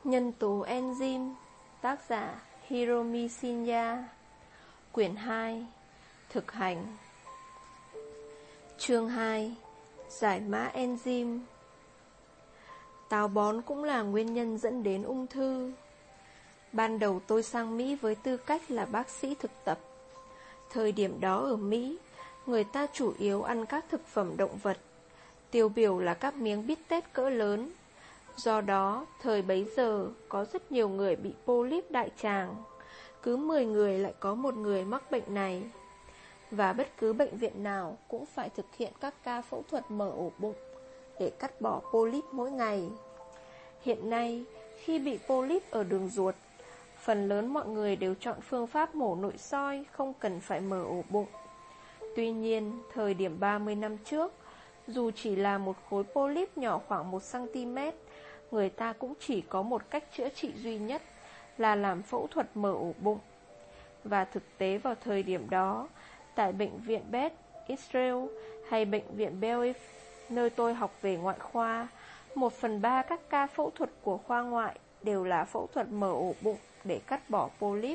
Nhân tố enzyme. Tác giả Hiromi Shinya. Quyển 2. Thực hành. Chương 2. Giải mã enzyme. Táo bón cũng là nguyên nhân dẫn đến ung thư. Ban đầu tôi sang Mỹ với tư cách là bác sĩ thực tập. Thời điểm đó ở Mỹ, người ta chủ yếu ăn các thực phẩm động vật, tiêu biểu là các miếng bít tết cỡ lớn. Do đó, thời bấy giờ có rất nhiều người bị polyp đại tràng. Cứ 10 người lại có một người mắc bệnh này. Và bất cứ bệnh viện nào cũng phải thực hiện các ca phẫu thuật mở ổ bụng để cắt bỏ polyp mỗi ngày. Hiện nay, khi bị polyp ở đường ruột, phần lớn mọi người đều chọn phương pháp mổ nội soi, không cần phải mở ổ bụng. Tuy nhiên, thời điểm 30 năm trước, dù chỉ là một khối polyp nhỏ khoảng 1cm, người ta cũng chỉ có một cách chữa trị duy nhất là làm phẫu thuật mở ổ bụng. Và thực tế vào thời điểm đó, tại bệnh viện Beth Israel hay bệnh viện Bell, nơi tôi học về ngoại khoa, 1/3 các ca phẫu thuật của khoa ngoại đều là phẫu thuật mở ổ bụng để cắt bỏ polyp.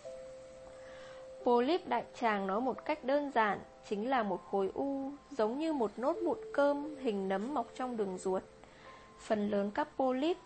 Polyp đại tràng nói một cách đơn giản chính là một khối u giống như một nốt mụn cơm hình nấm mọc trong đường ruột. Phần lớn các polyp,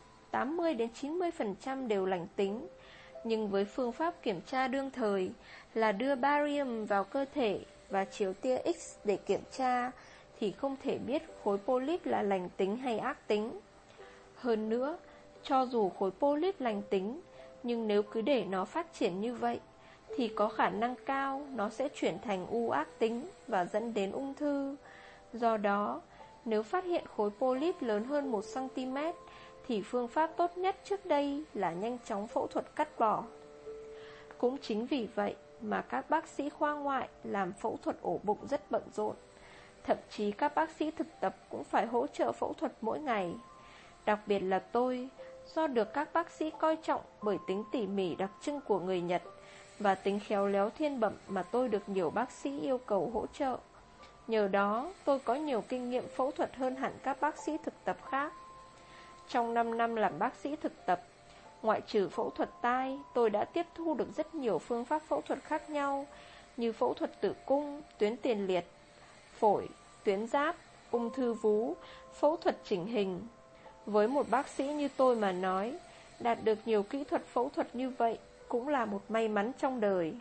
80-90% đều lành tính, nhưng với phương pháp kiểm tra đương thời là đưa barium vào cơ thể và chiếu tia X để kiểm tra thì không thể biết khối polyp là lành tính hay ác tính. Hơn nữa, cho dù khối polyp lành tính, nhưng nếu cứ để nó phát triển như vậy thì có khả năng cao nó sẽ chuyển thành u ác tính và dẫn đến ung thư. Do đó, nếu phát hiện khối polyp lớn hơn 1cm thì phương pháp tốt nhất trước đây là nhanh chóng phẫu thuật cắt bỏ. Cũng chính vì vậy mà các bác sĩ khoa ngoại làm phẫu thuật ổ bụng rất bận rộn. Thậm chí các bác sĩ thực tập cũng phải hỗ trợ phẫu thuật mỗi ngày. Đặc biệt là tôi, do được các bác sĩ coi trọng bởi tính tỉ mỉ đặc trưng của người Nhật và tính khéo léo thiên bẩm mà tôi được nhiều bác sĩ yêu cầu hỗ trợ. Nhờ đó, tôi có nhiều kinh nghiệm phẫu thuật hơn hẳn các bác sĩ thực tập khác. Trong 5 năm làm bác sĩ thực tập, ngoại trừ phẫu thuật tai, tôi đã tiếp thu được rất nhiều phương pháp phẫu thuật khác nhau, như phẫu thuật tử cung, tuyến tiền liệt, phổi, tuyến giáp, ung thư vú, phẫu thuật chỉnh hình. Với một bác sĩ như tôi mà nói, đạt được nhiều kỹ thuật phẫu thuật như vậy cũng là một may mắn trong đời.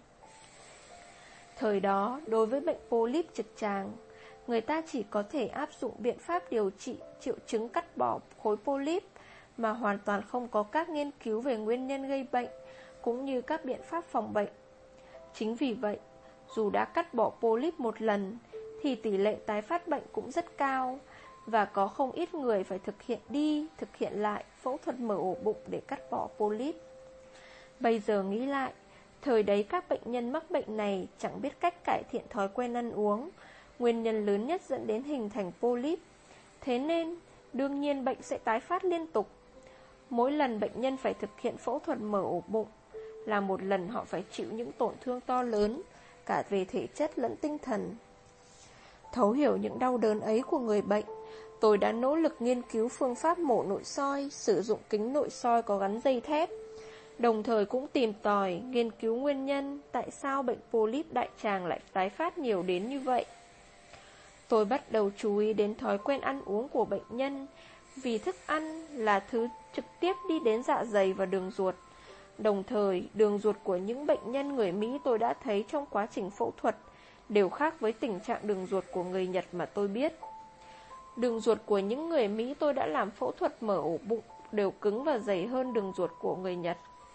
Thời đó, đối với bệnh polyp trực tràng, người ta chỉ có thể áp dụng biện pháp điều trị triệu chứng cắt bỏ khối polyp mà hoàn toàn không có các nghiên cứu về nguyên nhân gây bệnh cũng như các biện pháp phòng bệnh. Chính vì vậy, dù đã cắt bỏ polyp một lần thì tỷ lệ tái phát bệnh cũng rất cao và có không ít người phải thực hiện lại phẫu thuật mở ổ bụng để cắt bỏ polyp. Bây giờ nghĩ lại, thời đấy các bệnh nhân mắc bệnh này chẳng biết cách cải thiện thói quen ăn uống, nguyên nhân lớn nhất dẫn đến hình thành polyp. Thế nên, đương nhiên bệnh sẽ tái phát liên tục. Mỗi lần bệnh nhân phải thực hiện phẫu thuật mở ổ bụng là một lần họ phải chịu những tổn thương to lớn, cả về thể chất lẫn tinh thần. Thấu hiểu những đau đớn ấy của người bệnh, tôi đã nỗ lực nghiên cứu phương pháp mổ nội soi, sử dụng kính nội soi có gắn dây thép. Đồng thời cũng tìm tòi, nghiên cứu nguyên nhân tại sao bệnh polyp đại tràng lại tái phát nhiều đến như vậy. Tôi bắt đầu chú ý đến thói quen ăn uống của bệnh nhân, vì thức ăn là thứ trực tiếp đi đến dạ dày và đường ruột. Đồng thời, đường ruột của những bệnh nhân người Mỹ tôi đã thấy trong quá trình phẫu thuật đều khác với tình trạng đường ruột của người Nhật mà tôi biết. Đường ruột của những người Mỹ tôi đã làm phẫu thuật mở ổ bụng đều cứng và dày hơn đường ruột của người Nhật.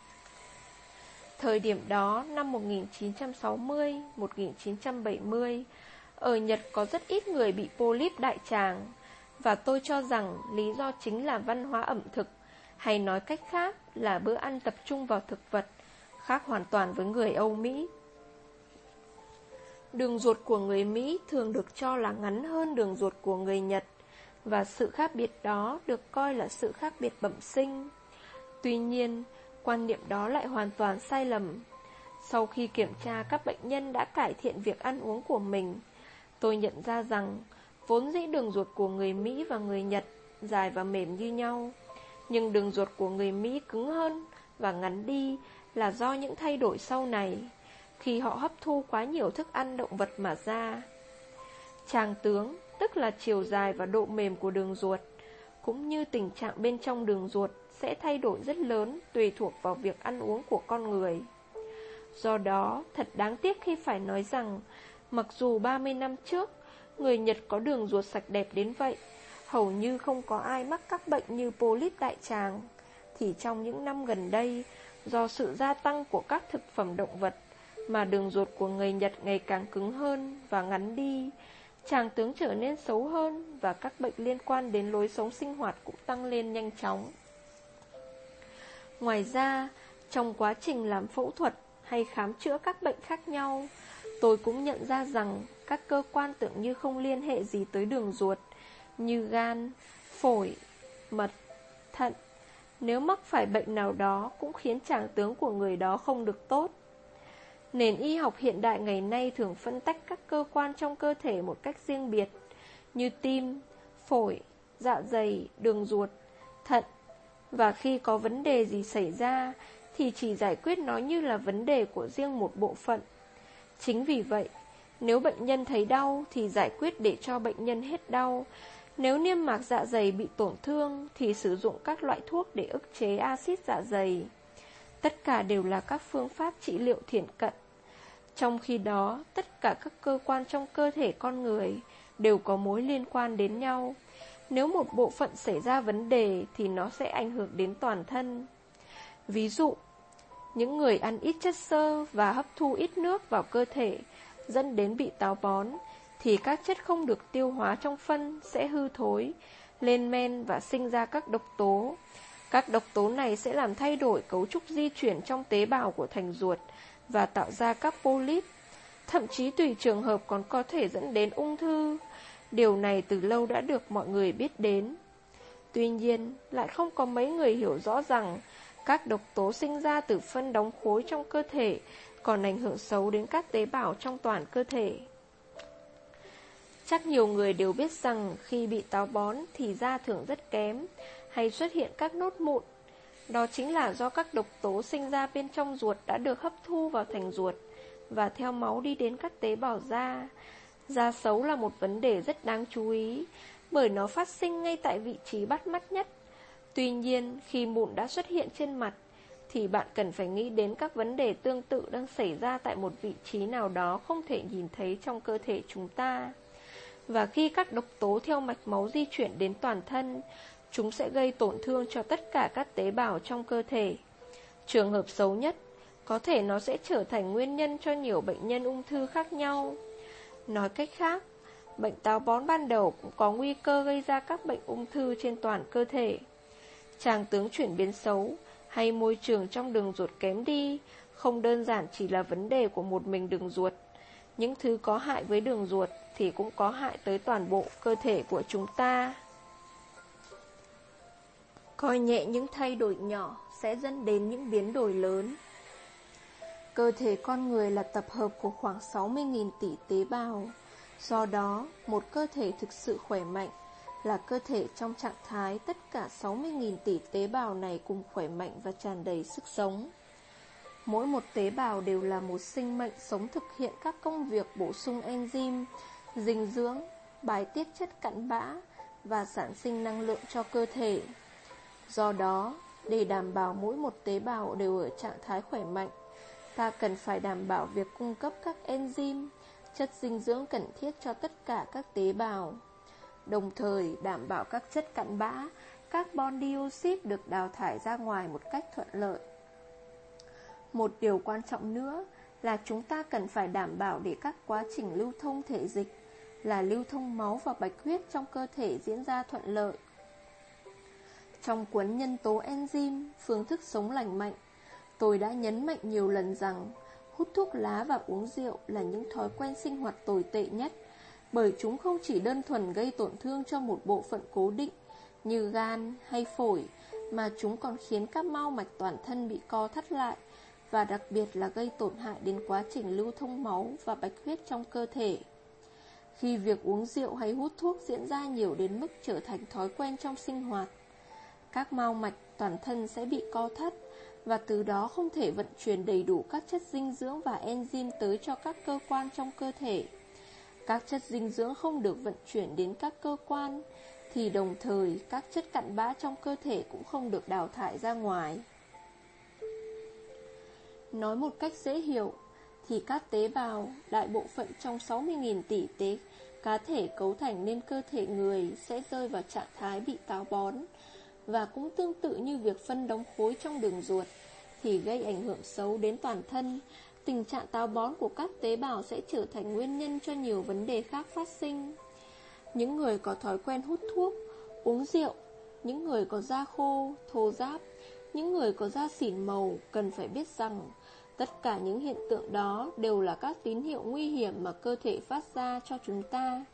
Thời điểm đó, năm 1960, 1970, ở Nhật có rất ít người bị polyp đại tràng, và tôi cho rằng lý do chính là văn hóa ẩm thực, hay nói cách khác là bữa ăn tập trung vào thực vật, khác hoàn toàn với người Âu Mỹ. Đường ruột của người Mỹ thường được cho là ngắn hơn đường ruột của người Nhật, và sự khác biệt đó được coi là sự khác biệt bẩm sinh. Tuy nhiên, quan niệm đó lại hoàn toàn sai lầm. Sau khi kiểm tra các bệnh nhân đã cải thiện việc ăn uống của mình, tôi nhận ra rằng vốn dĩ đường ruột của người Mỹ và người Nhật dài và mềm như nhau. Nhưng đường ruột của người Mỹ cứng hơn và ngắn đi là do những thay đổi sau này, khi họ hấp thu quá nhiều thức ăn động vật mà ra. Tràng tướng, tức là chiều dài và độ mềm của đường ruột, cũng như tình trạng bên trong đường ruột sẽ thay đổi rất lớn tùy thuộc vào việc ăn uống của con người. Do đó, thật đáng tiếc khi phải nói rằng, mặc dù 30 năm trước, người Nhật có đường ruột sạch đẹp đến vậy, hầu như không có ai mắc các bệnh như polyp đại tràng, thì trong những năm gần đây, do sự gia tăng của các thực phẩm động vật, mà đường ruột của người Nhật ngày càng cứng hơn và ngắn đi, tràng tướng trở nên xấu hơn và các bệnh liên quan đến lối sống sinh hoạt cũng tăng lên nhanh chóng. Ngoài ra, trong quá trình làm phẫu thuật hay khám chữa các bệnh khác nhau, tôi cũng nhận ra rằng các cơ quan tưởng như không liên hệ gì tới đường ruột, như gan, phổi, mật, thận, nếu mắc phải bệnh nào đó cũng khiến tràng tướng của người đó không được tốt. Nền y học hiện đại ngày nay thường phân tách các cơ quan trong cơ thể một cách riêng biệt, như tim, phổi, dạ dày, đường ruột, thận, và khi có vấn đề gì xảy ra thì chỉ giải quyết nó như là vấn đề của riêng một bộ phận. Chính vì vậy, nếu bệnh nhân thấy đau thì giải quyết để cho bệnh nhân hết đau. Nếu niêm mạc dạ dày bị tổn thương thì sử dụng các loại thuốc để ức chế axit dạ dày. Tất cả đều là các phương pháp trị liệu thiển cận. Trong khi đó, tất cả các cơ quan trong cơ thể con người đều có mối liên quan đến nhau. Nếu một bộ phận xảy ra vấn đề thì nó sẽ ảnh hưởng đến toàn thân. Ví dụ, những người ăn ít chất xơ và hấp thu ít nước vào cơ thể dẫn đến bị táo bón, thì các chất không được tiêu hóa trong phân sẽ hư thối, lên men và sinh ra các độc tố. Các độc tố này sẽ làm thay đổi cấu trúc di chuyển trong tế bào của thành ruột và tạo ra các polyp. Thậm chí tùy trường hợp còn có thể dẫn đến ung thư. Điều này từ lâu đã được mọi người biết đến. Tuy nhiên, lại không có mấy người hiểu rõ rằng các độc tố sinh ra từ phân đóng khối trong cơ thể còn ảnh hưởng xấu đến các tế bào trong toàn cơ thể. Chắc nhiều người đều biết rằng khi bị táo bón thì da thường rất kém, hay xuất hiện các nốt mụn. Đó chính là do các độc tố sinh ra bên trong ruột đã được hấp thu vào thành ruột và theo máu đi đến các tế bào da. Da xấu là một vấn đề rất đáng chú ý, bởi nó phát sinh ngay tại vị trí bắt mắt nhất. Tuy nhiên, khi mụn đã xuất hiện trên mặt, thì bạn cần phải nghĩ đến các vấn đề tương tự đang xảy ra tại một vị trí nào đó không thể nhìn thấy trong cơ thể chúng ta. Và khi các độc tố theo mạch máu di chuyển đến toàn thân, chúng sẽ gây tổn thương cho tất cả các tế bào trong cơ thể. Trường hợp xấu nhất, có thể nó sẽ trở thành nguyên nhân cho nhiều bệnh nhân ung thư khác nhau. Nói cách khác, bệnh táo bón ban đầu cũng có nguy cơ gây ra các bệnh ung thư trên toàn cơ thể. Tràng tướng chuyển biến xấu hay môi trường trong đường ruột kém đi không đơn giản chỉ là vấn đề của một mình đường ruột. Những thứ có hại với đường ruột thì cũng có hại tới toàn bộ cơ thể của chúng ta. Coi nhẹ những thay đổi nhỏ sẽ dẫn đến những biến đổi lớn. Cơ thể con người là tập hợp của khoảng 60.000 tỷ tế bào. Do đó, một cơ thể thực sự khỏe mạnh là cơ thể trong trạng thái tất cả 60.000 tỷ tế bào này cùng khỏe mạnh và tràn đầy sức sống. Mỗi một tế bào đều là một sinh mệnh sống thực hiện các công việc bổ sung enzyme, dinh dưỡng, bài tiết chất cặn bã và sản sinh năng lượng cho cơ thể. Do đó, để đảm bảo mỗi một tế bào đều ở trạng thái khỏe mạnh, ta cần phải đảm bảo việc cung cấp các enzyme, chất dinh dưỡng cần thiết cho tất cả các tế bào, đồng thời đảm bảo các chất cặn bã, carbon dioxide được đào thải ra ngoài một cách thuận lợi. Một điều quan trọng nữa là chúng ta cần phải đảm bảo để các quá trình lưu thông thể dịch là lưu thông máu và bạch huyết trong cơ thể diễn ra thuận lợi. Trong cuốn Nhân tố enzyme, phương thức sống lành mạnh, tôi đã nhấn mạnh nhiều lần rằng hút thuốc lá và uống rượu là những thói quen sinh hoạt tồi tệ nhất, bởi chúng không chỉ đơn thuần gây tổn thương cho một bộ phận cố định như gan hay phổi, mà chúng còn khiến các mao mạch toàn thân bị co thắt lại, và đặc biệt là gây tổn hại đến quá trình lưu thông máu và bạch huyết trong cơ thể. Khi việc uống rượu hay hút thuốc diễn ra nhiều đến mức trở thành thói quen trong sinh hoạt, các mao mạch toàn thân sẽ bị co thắt, và từ đó không thể vận chuyển đầy đủ các chất dinh dưỡng và enzyme tới cho các cơ quan trong cơ thể. Các chất dinh dưỡng không được vận chuyển đến các cơ quan, thì đồng thời các chất cặn bã trong cơ thể cũng không được đào thải ra ngoài. Nói một cách dễ hiểu, thì các tế bào, đại bộ phận trong 60.000 tỷ tế cá thể cấu thành nên cơ thể người sẽ rơi vào trạng thái bị táo bón, và cũng tương tự như việc phân đóng khối trong đường ruột thì gây ảnh hưởng xấu đến toàn thân. Tình trạng táo bón của các tế bào sẽ trở thành nguyên nhân cho nhiều vấn đề khác phát sinh. Những người có thói quen hút thuốc, uống rượu, những người có da khô, thô ráp, những người có da xỉn màu cần phải biết rằng tất cả những hiện tượng đó đều là các tín hiệu nguy hiểm mà cơ thể phát ra cho chúng ta.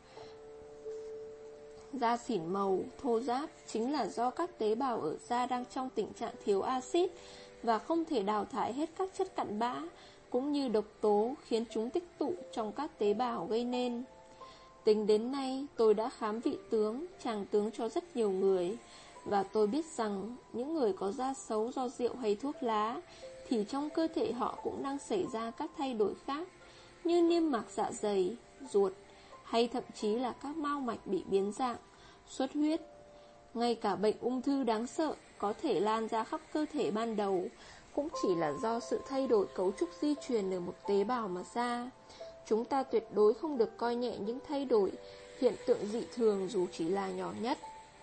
Da xỉn màu, thô ráp chính là do các tế bào ở da đang trong tình trạng thiếu axit và không thể đào thải hết các chất cặn bã, cũng như độc tố khiến chúng tích tụ trong các tế bào gây nên. Tính đến nay, tôi đã khám vị tướng, tràng tướng cho rất nhiều người, và tôi biết rằng những người có da xấu do rượu hay thuốc lá thì trong cơ thể họ cũng đang xảy ra các thay đổi khác, như niêm mạc dạ dày, ruột, hay thậm chí là các mao mạch bị biến dạng, xuất huyết. Ngay cả bệnh ung thư đáng sợ có thể lan ra khắp cơ thể ban đầu cũng chỉ là do sự thay đổi cấu trúc di truyền ở một tế bào mà ra. Chúng ta tuyệt đối không được coi nhẹ những thay đổi, hiện tượng dị thường dù chỉ là nhỏ nhất.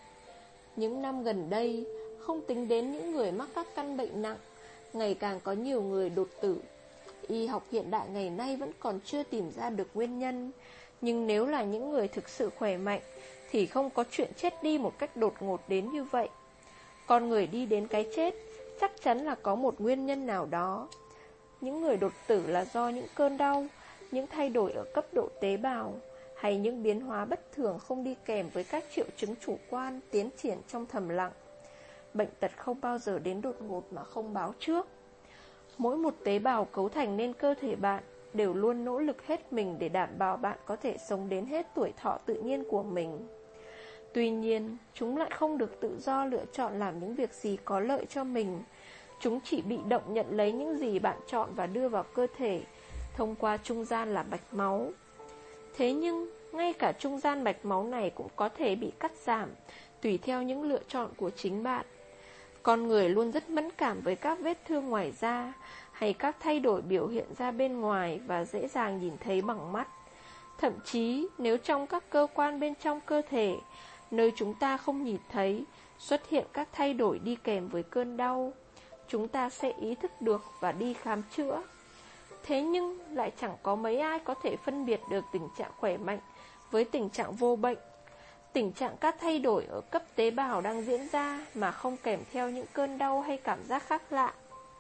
Những năm gần đây, không tính đến những người mắc các căn bệnh nặng, ngày càng có nhiều người đột tử. Y học hiện đại ngày nay vẫn còn chưa tìm ra được nguyên nhân, nhưng nếu là những người thực sự khỏe mạnh thì không có chuyện chết đi một cách đột ngột đến như vậy. Con người đi đến cái chết chắc chắn là có một nguyên nhân nào đó. Những người đột tử là do những cơn đau, những thay đổi ở cấp độ tế bào, hay những biến hóa bất thường không đi kèm với các triệu chứng chủ quan tiến triển trong thầm lặng. Bệnh tật không bao giờ đến đột ngột mà không báo trước. Mỗi một tế bào cấu thành nên cơ thể bạn đều luôn nỗ lực hết mình để đảm bảo bạn có thể sống đến hết tuổi thọ tự nhiên của mình. Tuy nhiên, chúng lại không được tự do lựa chọn làm những việc gì có lợi cho mình. Chúng chỉ bị động nhận lấy những gì bạn chọn và đưa vào cơ thể thông qua trung gian là mạch máu. Thế nhưng, ngay cả trung gian mạch máu này cũng có thể bị cắt giảm tùy theo những lựa chọn của chính bạn. Con người luôn rất mẫn cảm với các vết thương ngoài da hay các thay đổi biểu hiện ra bên ngoài và dễ dàng nhìn thấy bằng mắt. Thậm chí, nếu trong các cơ quan bên trong cơ thể, nơi chúng ta không nhìn thấy, xuất hiện các thay đổi đi kèm với cơn đau, chúng ta sẽ ý thức được và đi khám chữa. Thế nhưng lại chẳng có mấy ai có thể phân biệt được tình trạng khỏe mạnh với tình trạng vô bệnh. Tình trạng các thay đổi ở cấp tế bào đang diễn ra mà không kèm theo những cơn đau hay cảm giác khác lạ.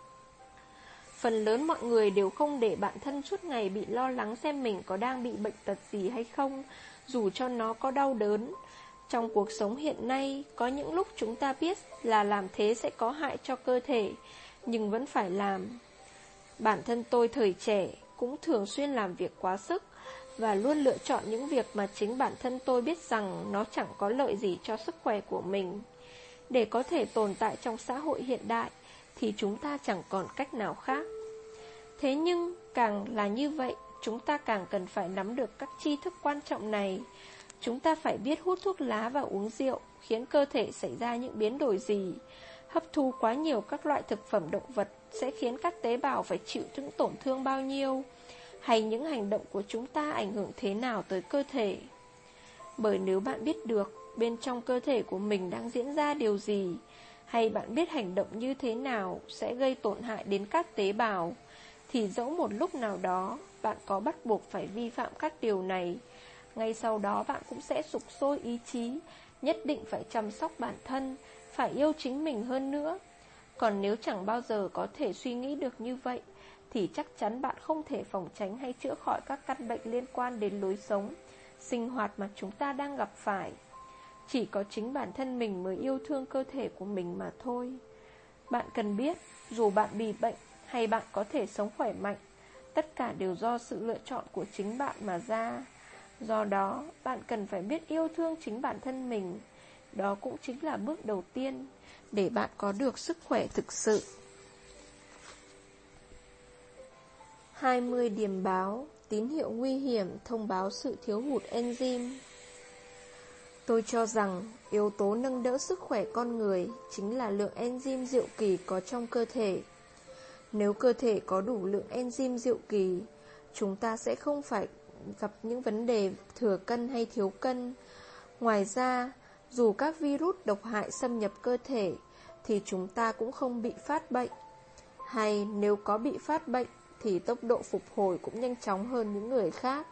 Phần lớn mọi người đều không để bản thân suốt ngày bị lo lắng xem mình có đang bị bệnh tật gì hay không, dù cho nó có đau đớn. Trong cuộc sống hiện nay, có những lúc chúng ta biết là làm thế sẽ có hại cho cơ thể, nhưng vẫn phải làm. Bản thân tôi thời trẻ cũng thường xuyên làm việc quá sức và luôn lựa chọn những việc mà chính bản thân tôi biết rằng nó chẳng có lợi gì cho sức khỏe của mình. Để có thể tồn tại trong xã hội hiện đại thì chúng ta chẳng còn cách nào khác. Thế nhưng càng là như vậy, chúng ta càng cần phải nắm được các tri thức quan trọng này. Chúng ta phải biết hút thuốc lá và uống rượu khiến cơ thể xảy ra những biến đổi gì. Hấp thu quá nhiều các loại thực phẩm động vật sẽ khiến các tế bào phải chịu những tổn thương bao nhiêu, hay những hành động của chúng ta ảnh hưởng thế nào tới cơ thể. Bởi nếu bạn biết được bên trong cơ thể của mình đang diễn ra điều gì, hay bạn biết hành động như thế nào sẽ gây tổn hại đến các tế bào, thì dẫu một lúc nào đó bạn có bắt buộc phải vi phạm các điều này, ngay sau đó bạn cũng sẽ sục sôi ý chí, nhất định phải chăm sóc bản thân, phải yêu chính mình hơn nữa. Còn nếu chẳng bao giờ có thể suy nghĩ được như vậy, thì chắc chắn bạn không thể phòng tránh hay chữa khỏi các căn bệnh liên quan đến lối sống, sinh hoạt mà chúng ta đang gặp phải. Chỉ có chính bản thân mình mới yêu thương cơ thể của mình mà thôi. Bạn cần biết, dù bạn bị bệnh hay bạn có thể sống khỏe mạnh, tất cả đều do sự lựa chọn của chính bạn mà ra. Do đó, bạn cần phải biết yêu thương chính bản thân mình. Đó cũng chính là bước đầu tiên để bạn có được sức khỏe thực sự. 20 điểm báo, tín hiệu nguy hiểm thông báo sự thiếu hụt enzyme. Tôi cho rằng yếu tố nâng đỡ sức khỏe con người chính là lượng enzyme diệu kỳ có trong cơ thể. Nếu cơ thể có đủ lượng enzyme diệu kỳ, chúng ta sẽ không phải gặp những vấn đề thừa cân hay thiếu cân. Ngoài ra, dù các virus độc hại xâm nhập cơ thể, thì chúng ta cũng không bị phát bệnh. Hay nếu có bị phát bệnh, thì tốc độ phục hồi cũng nhanh chóng hơn những người khác.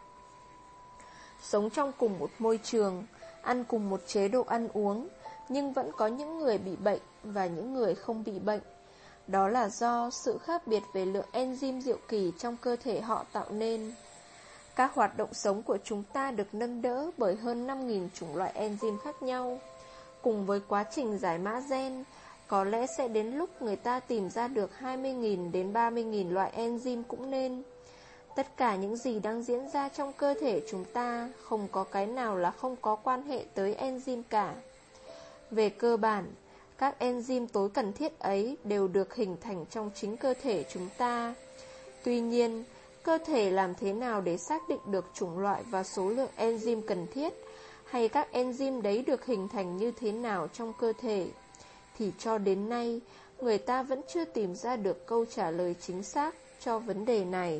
Sống trong cùng một môi trường, ăn cùng một chế độ ăn uống, nhưng vẫn có những người bị bệnh và những người không bị bệnh. Đó là do sự khác biệt về lượng enzyme diệu kỳ trong cơ thể họ tạo nên. Các hoạt động sống của chúng ta được nâng đỡ bởi hơn 5.000 chủng loại enzyme khác nhau. Cùng với quá trình giải mã gen, có lẽ sẽ đến lúc người ta tìm ra được 20.000 đến 30.000 loại enzyme cũng nên. Tất cả những gì đang diễn ra trong cơ thể chúng ta, không có cái nào là không có quan hệ tới enzyme cả. Về cơ bản, các enzyme tối cần thiết ấy đều được hình thành trong chính cơ thể chúng ta. Tuy nhiên, cơ thể làm thế nào để xác định được chủng loại và số lượng enzyme cần thiết, hay các enzyme đấy được hình thành như thế nào trong cơ thể, thì cho đến nay, người ta vẫn chưa tìm ra được câu trả lời chính xác cho vấn đề này.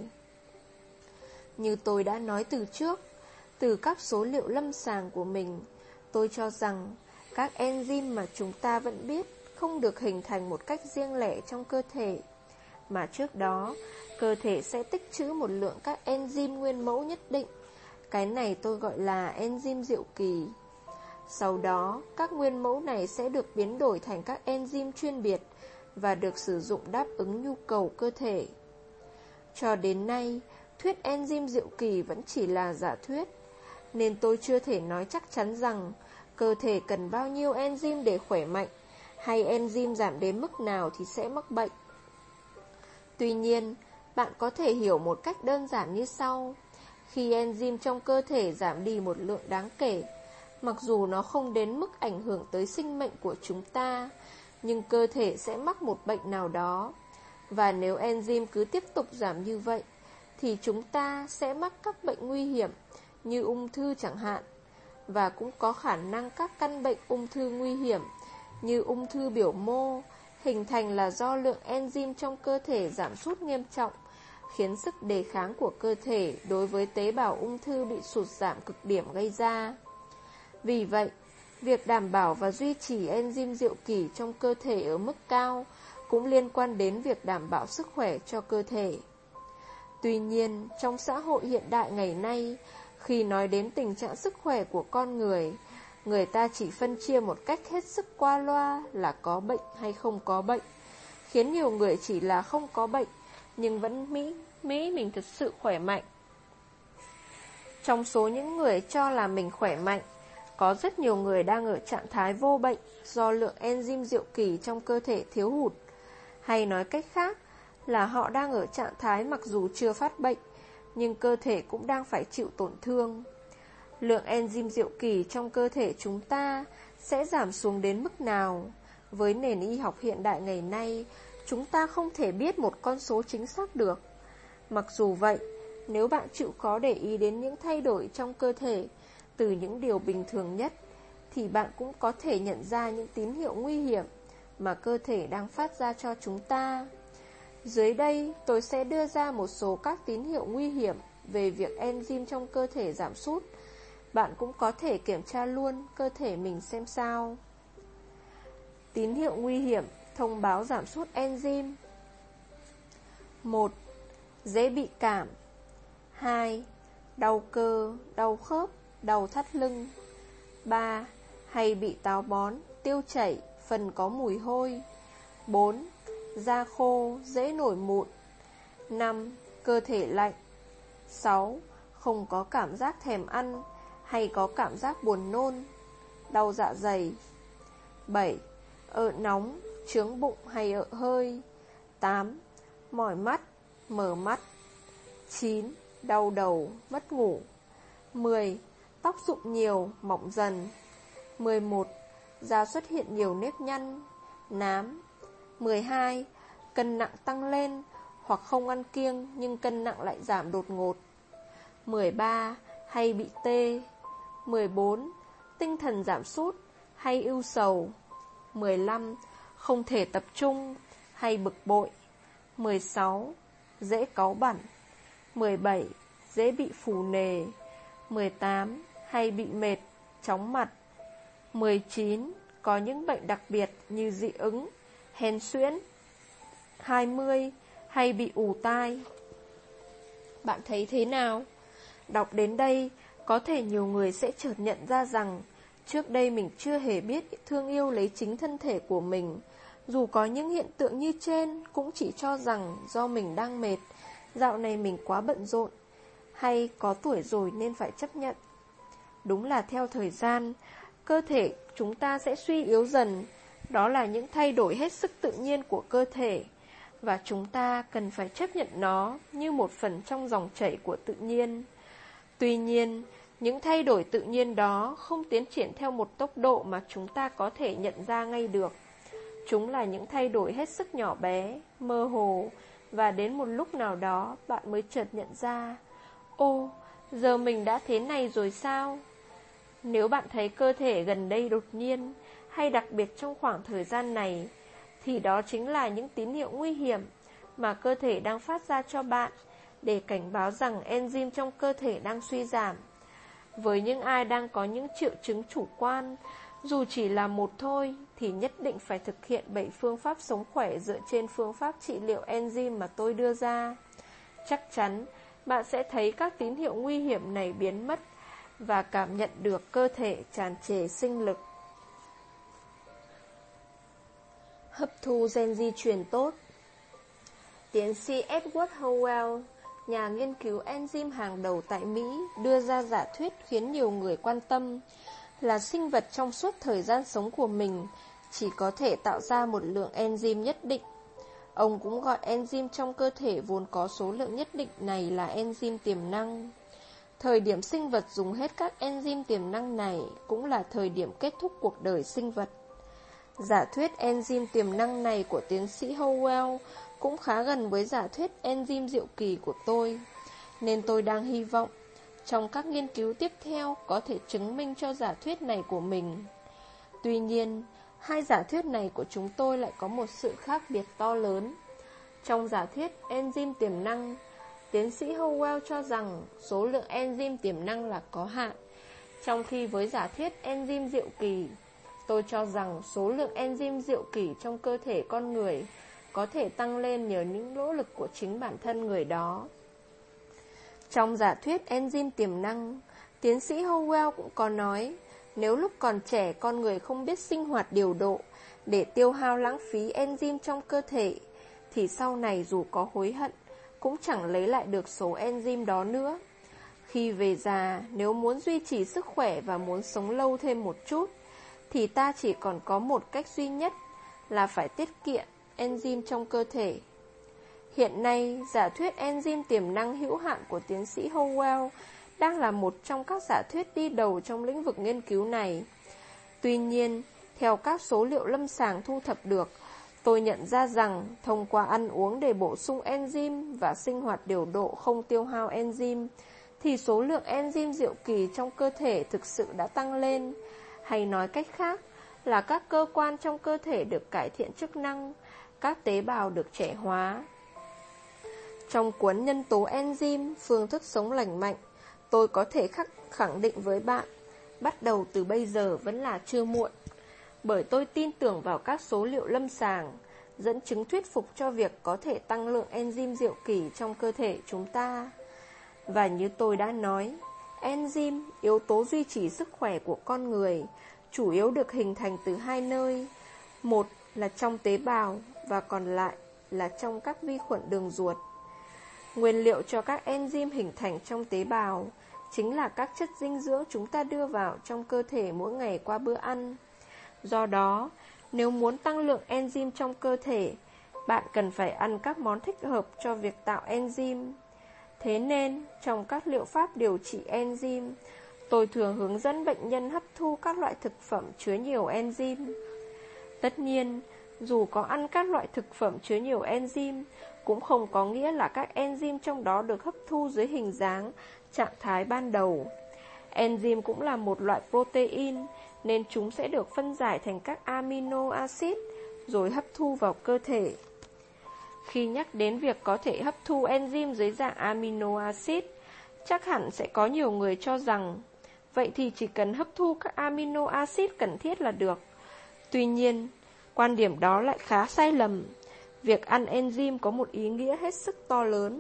Như tôi đã nói từ trước, từ các số liệu lâm sàng của mình, tôi cho rằng các enzyme mà chúng ta vẫn biết không được hình thành một cách riêng lẻ trong cơ thể, mà trước đó, cơ thể sẽ tích trữ một lượng các enzyme nguyên mẫu nhất định. Cái này tôi gọi là enzyme diệu kỳ. Sau đó, các nguyên mẫu này sẽ được biến đổi thành các enzyme chuyên biệt và được sử dụng đáp ứng nhu cầu cơ thể. Cho đến nay, thuyết enzyme diệu kỳ vẫn chỉ là giả thuyết, nên tôi chưa thể nói chắc chắn rằng cơ thể cần bao nhiêu enzyme để khỏe mạnh, hay enzyme giảm đến mức nào thì sẽ mắc bệnh. Tuy nhiên, bạn có thể hiểu một cách đơn giản như sau. Khi enzyme trong cơ thể giảm đi một lượng đáng kể, mặc dù nó không đến mức ảnh hưởng tới sinh mệnh của chúng ta, nhưng cơ thể sẽ mắc một bệnh nào đó. Và nếu enzyme cứ tiếp tục giảm như vậy, thì chúng ta sẽ mắc các bệnh nguy hiểm như ung thư chẳng hạn. Và cũng có khả năng các căn bệnh ung thư nguy hiểm như ung thư biểu mô hình thành là do lượng enzyme trong cơ thể giảm sút nghiêm trọng, khiến sức đề kháng của cơ thể đối với tế bào ung thư bị sụt giảm cực điểm gây ra. Vì vậy, việc đảm bảo và duy trì enzyme diệu kỳ trong cơ thể ở mức cao cũng liên quan đến việc đảm bảo sức khỏe cho cơ thể. Tuy nhiên, trong xã hội hiện đại ngày nay, khi nói đến tình trạng sức khỏe của con người ta chỉ phân chia một cách hết sức qua loa là có bệnh hay không có bệnh, khiến nhiều người chỉ là không có bệnh, nhưng vẫn nghĩ mình thật sự khỏe mạnh. Trong số những người cho là mình khỏe mạnh, có rất nhiều người đang ở trạng thái vô bệnh do lượng enzyme diệu kỳ trong cơ thể thiếu hụt. Hay nói cách khác là họ đang ở trạng thái mặc dù chưa phát bệnh, nhưng cơ thể cũng đang phải chịu tổn thương. Lượng enzyme diệu kỳ trong cơ thể chúng ta sẽ giảm xuống đến mức nào? Với nền y học hiện đại ngày nay, chúng ta không thể biết một con số chính xác được. Mặc dù vậy, nếu bạn chịu khó để ý đến những thay đổi trong cơ thể, từ những điều bình thường nhất, thì bạn cũng có thể nhận ra những tín hiệu nguy hiểm mà cơ thể đang phát ra cho chúng ta. Dưới đây, tôi sẽ đưa ra một số các tín hiệu nguy hiểm về việc enzyme trong cơ thể giảm sút. Bạn cũng có thể kiểm tra luôn cơ thể mình xem sao. Tín hiệu nguy hiểm thông báo giảm sút enzyme. 1. Dễ bị cảm. 2. Đau cơ, đau khớp, đau thắt lưng. 3. Hay bị táo bón, tiêu chảy, phần có mùi hôi. 4. Da khô, dễ nổi mụn. 5. Cơ thể lạnh. 6. Không có cảm giác thèm ăn, hay có cảm giác buồn nôn, đau dạ dày. 7. Ợ nóng, chướng bụng hay ợ hơi. 8. Mỏi mắt, mờ mắt. 9. Đau đầu, mất ngủ. 10. Tóc rụng nhiều, mỏng dần. 11. da xuất hiện nhiều nếp nhăn, nám. 12. Cân nặng tăng lên hoặc không ăn kiêng nhưng cân nặng lại giảm đột ngột. 13. Hay bị tê. 14. Tinh thần giảm sút hay ưu sầu. 15. Không thể tập trung hay bực bội. 16. Dễ cáu bẳn. 17. Dễ bị phù nề. 18. Hay bị mệt, chóng mặt. 19. Có những bệnh đặc biệt như dị ứng, hen suyễn. 20. Hay bị ù tai. Bạn thấy thế nào? Đọc đến đây, có thể nhiều người sẽ chợt nhận ra rằng trước đây mình chưa hề biết thương yêu lấy chính thân thể của mình. Dù có những hiện tượng như trên, cũng chỉ cho rằng do mình đang mệt, dạo này mình quá bận rộn, hay có tuổi rồi nên phải chấp nhận. Đúng là theo thời gian, cơ thể chúng ta sẽ suy yếu dần. Đó là những thay đổi hết sức tự nhiên của cơ thể, và chúng ta cần phải chấp nhận nó như một phần trong dòng chảy của tự nhiên. Tuy nhiên, những thay đổi tự nhiên đó không tiến triển theo một tốc độ mà chúng ta có thể nhận ra ngay được. Chúng là những thay đổi hết sức nhỏ bé, mơ hồ, và đến một lúc nào đó bạn mới chợt nhận ra, ô, giờ mình đã thế này rồi sao? Nếu bạn thấy cơ thể gần đây đột nhiên, hay đặc biệt trong khoảng thời gian này, thì đó chính là những tín hiệu nguy hiểm mà cơ thể đang phát ra cho bạn, để cảnh báo rằng enzyme trong cơ thể đang suy giảm. Với những ai đang có những triệu chứng chủ quan, dù chỉ là một thôi, thì nhất định phải thực hiện 7 phương pháp sống khỏe dựa trên phương pháp trị liệu enzyme mà tôi đưa ra. Chắc chắn bạn sẽ thấy các tín hiệu nguy hiểm này biến mất và cảm nhận được cơ thể tràn trề sinh lực. Hấp thu gen di truyền tốt. Tiến sĩ Edward Howell, nhà nghiên cứu enzyme hàng đầu tại Mỹ, đưa ra giả thuyết khiến nhiều người quan tâm là sinh vật trong suốt thời gian sống của mình chỉ có thể tạo ra một lượng enzyme nhất định. Ông cũng gọi enzyme trong cơ thể vốn có số lượng nhất định này là enzyme tiềm năng. Thời điểm sinh vật dùng hết các enzyme tiềm năng này cũng là thời điểm kết thúc cuộc đời sinh vật. Giả thuyết enzyme tiềm năng này của tiến sĩ Howell cũng khá gần với giả thuyết enzyme diệu kỳ của tôi, nên tôi đang hy vọng trong các nghiên cứu tiếp theo có thể chứng minh cho giả thuyết này của mình. Tuy nhiên, hai giả thuyết này của chúng tôi lại có một sự khác biệt to lớn. Trong giả thuyết enzyme tiềm năng, tiến sĩ Howell cho rằng số lượng enzyme tiềm năng là có hạn, trong khi với giả thuyết enzyme diệu kỳ, tôi cho rằng số lượng enzyme diệu kỳ trong cơ thể con người có thể tăng lên nhờ những nỗ lực của chính bản thân người đó. Trong giả thuyết enzyme tiềm năng, tiến sĩ Howell cũng có nói, nếu lúc còn trẻ con người không biết sinh hoạt điều độ để tiêu hao lãng phí enzyme trong cơ thể, thì sau này dù có hối hận, cũng chẳng lấy lại được số enzyme đó nữa. Khi về già, nếu muốn duy trì sức khỏe và muốn sống lâu thêm một chút, thì ta chỉ còn có một cách duy nhất là phải tiết kiệm enzyme trong cơ thể. Hiện nay, giả thuyết enzyme tiềm năng hữu hạn của tiến sĩ Howell đang là một trong các giả thuyết đi đầu trong lĩnh vực nghiên cứu này. Tuy nhiên, theo các số liệu lâm sàng thu thập được, tôi nhận ra rằng thông qua ăn uống để bổ sung enzyme và sinh hoạt điều độ không tiêu hao enzyme, thì số lượng enzyme diệu kỳ trong cơ thể thực sự đã tăng lên. Hay nói cách khác là các cơ quan trong cơ thể được cải thiện chức năng, các tế bào được trẻ hóa. Trong cuốn Nhân tố enzyme, phương thức sống lành mạnh, tôi có thể khẳng định với bạn, bắt đầu từ bây giờ vẫn là chưa muộn. Bởi tôi tin tưởng vào các số liệu lâm sàng, dẫn chứng thuyết phục cho việc có thể tăng lượng enzyme diệu kỳ trong cơ thể chúng ta. Và như tôi đã nói, enzyme, yếu tố duy trì sức khỏe của con người, chủ yếu được hình thành từ hai nơi. Một là trong tế bào và còn lại là trong các vi khuẩn đường ruột. Nguyên liệu cho các enzyme hình thành trong tế bào chính là các chất dinh dưỡng chúng ta đưa vào trong cơ thể mỗi ngày qua bữa ăn. Do đó, nếu muốn tăng lượng enzyme trong cơ thể, bạn cần phải ăn các món thích hợp cho việc tạo enzyme. Thế nên, trong các liệu pháp điều trị enzyme, tôi thường hướng dẫn bệnh nhân hấp thu các loại thực phẩm chứa nhiều enzyme. Tất nhiên, dù có ăn các loại thực phẩm chứa nhiều enzyme, cũng không có nghĩa là các enzyme trong đó được hấp thu dưới hình dáng, trạng thái ban đầu. Enzyme cũng là một loại protein, nên chúng sẽ được phân giải thành các amino acid, rồi hấp thu vào cơ thể. Khi nhắc đến việc có thể hấp thu enzyme dưới dạng amino acid, chắc hẳn sẽ có nhiều người cho rằng, vậy thì chỉ cần hấp thu các amino acid cần thiết là được. Tuy nhiên, quan điểm đó lại khá sai lầm. Việc ăn enzyme có một ý nghĩa hết sức to lớn.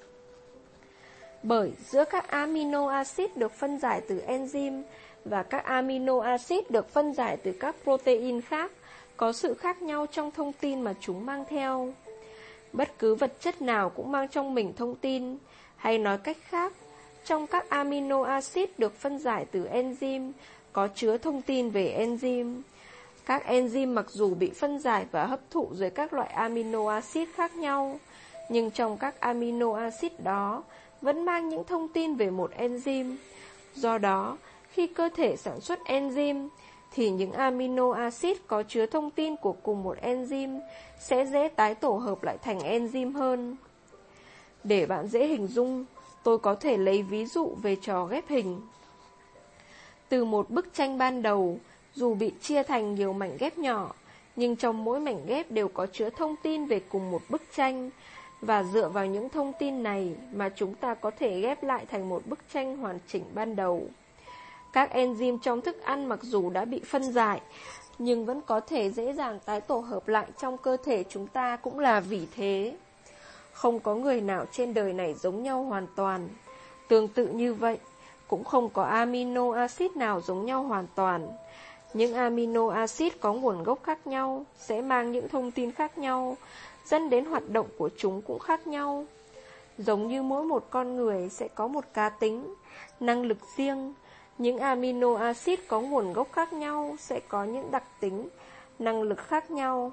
Bởi giữa các amino acid được phân giải từ enzyme và các amino acid được phân giải từ các protein khác, có sự khác nhau trong thông tin mà chúng mang theo. Bất cứ vật chất nào cũng mang trong mình thông tin, hay nói cách khác, trong các amino acid được phân giải từ enzyme có chứa thông tin về enzyme. Các enzyme mặc dù bị phân giải và hấp thụ dưới các loại amino acid khác nhau, nhưng trong các amino acid đó vẫn mang những thông tin về một enzyme. Do đó, khi cơ thể sản xuất enzyme, thì những amino acid có chứa thông tin của cùng một enzyme sẽ dễ tái tổ hợp lại thành enzyme hơn. Để bạn dễ hình dung, tôi có thể lấy ví dụ về trò ghép hình. Từ một bức tranh ban đầu, dù bị chia thành nhiều mảnh ghép nhỏ, nhưng trong mỗi mảnh ghép đều có chứa thông tin về cùng một bức tranh, và dựa vào những thông tin này mà chúng ta có thể ghép lại thành một bức tranh hoàn chỉnh ban đầu. Các enzyme trong thức ăn mặc dù đã bị phân giải, nhưng vẫn có thể dễ dàng tái tổ hợp lại trong cơ thể chúng ta cũng là vì thế. Không có người nào trên đời này giống nhau hoàn toàn. Tương tự như vậy, cũng không có amino acid nào giống nhau hoàn toàn. Những amino acid có nguồn gốc khác nhau sẽ mang những thông tin khác nhau, dẫn đến hoạt động của chúng cũng khác nhau. Giống như mỗi một con người sẽ có một cá tính, năng lực riêng, những amino acid có nguồn gốc khác nhau sẽ có những đặc tính, năng lực khác nhau.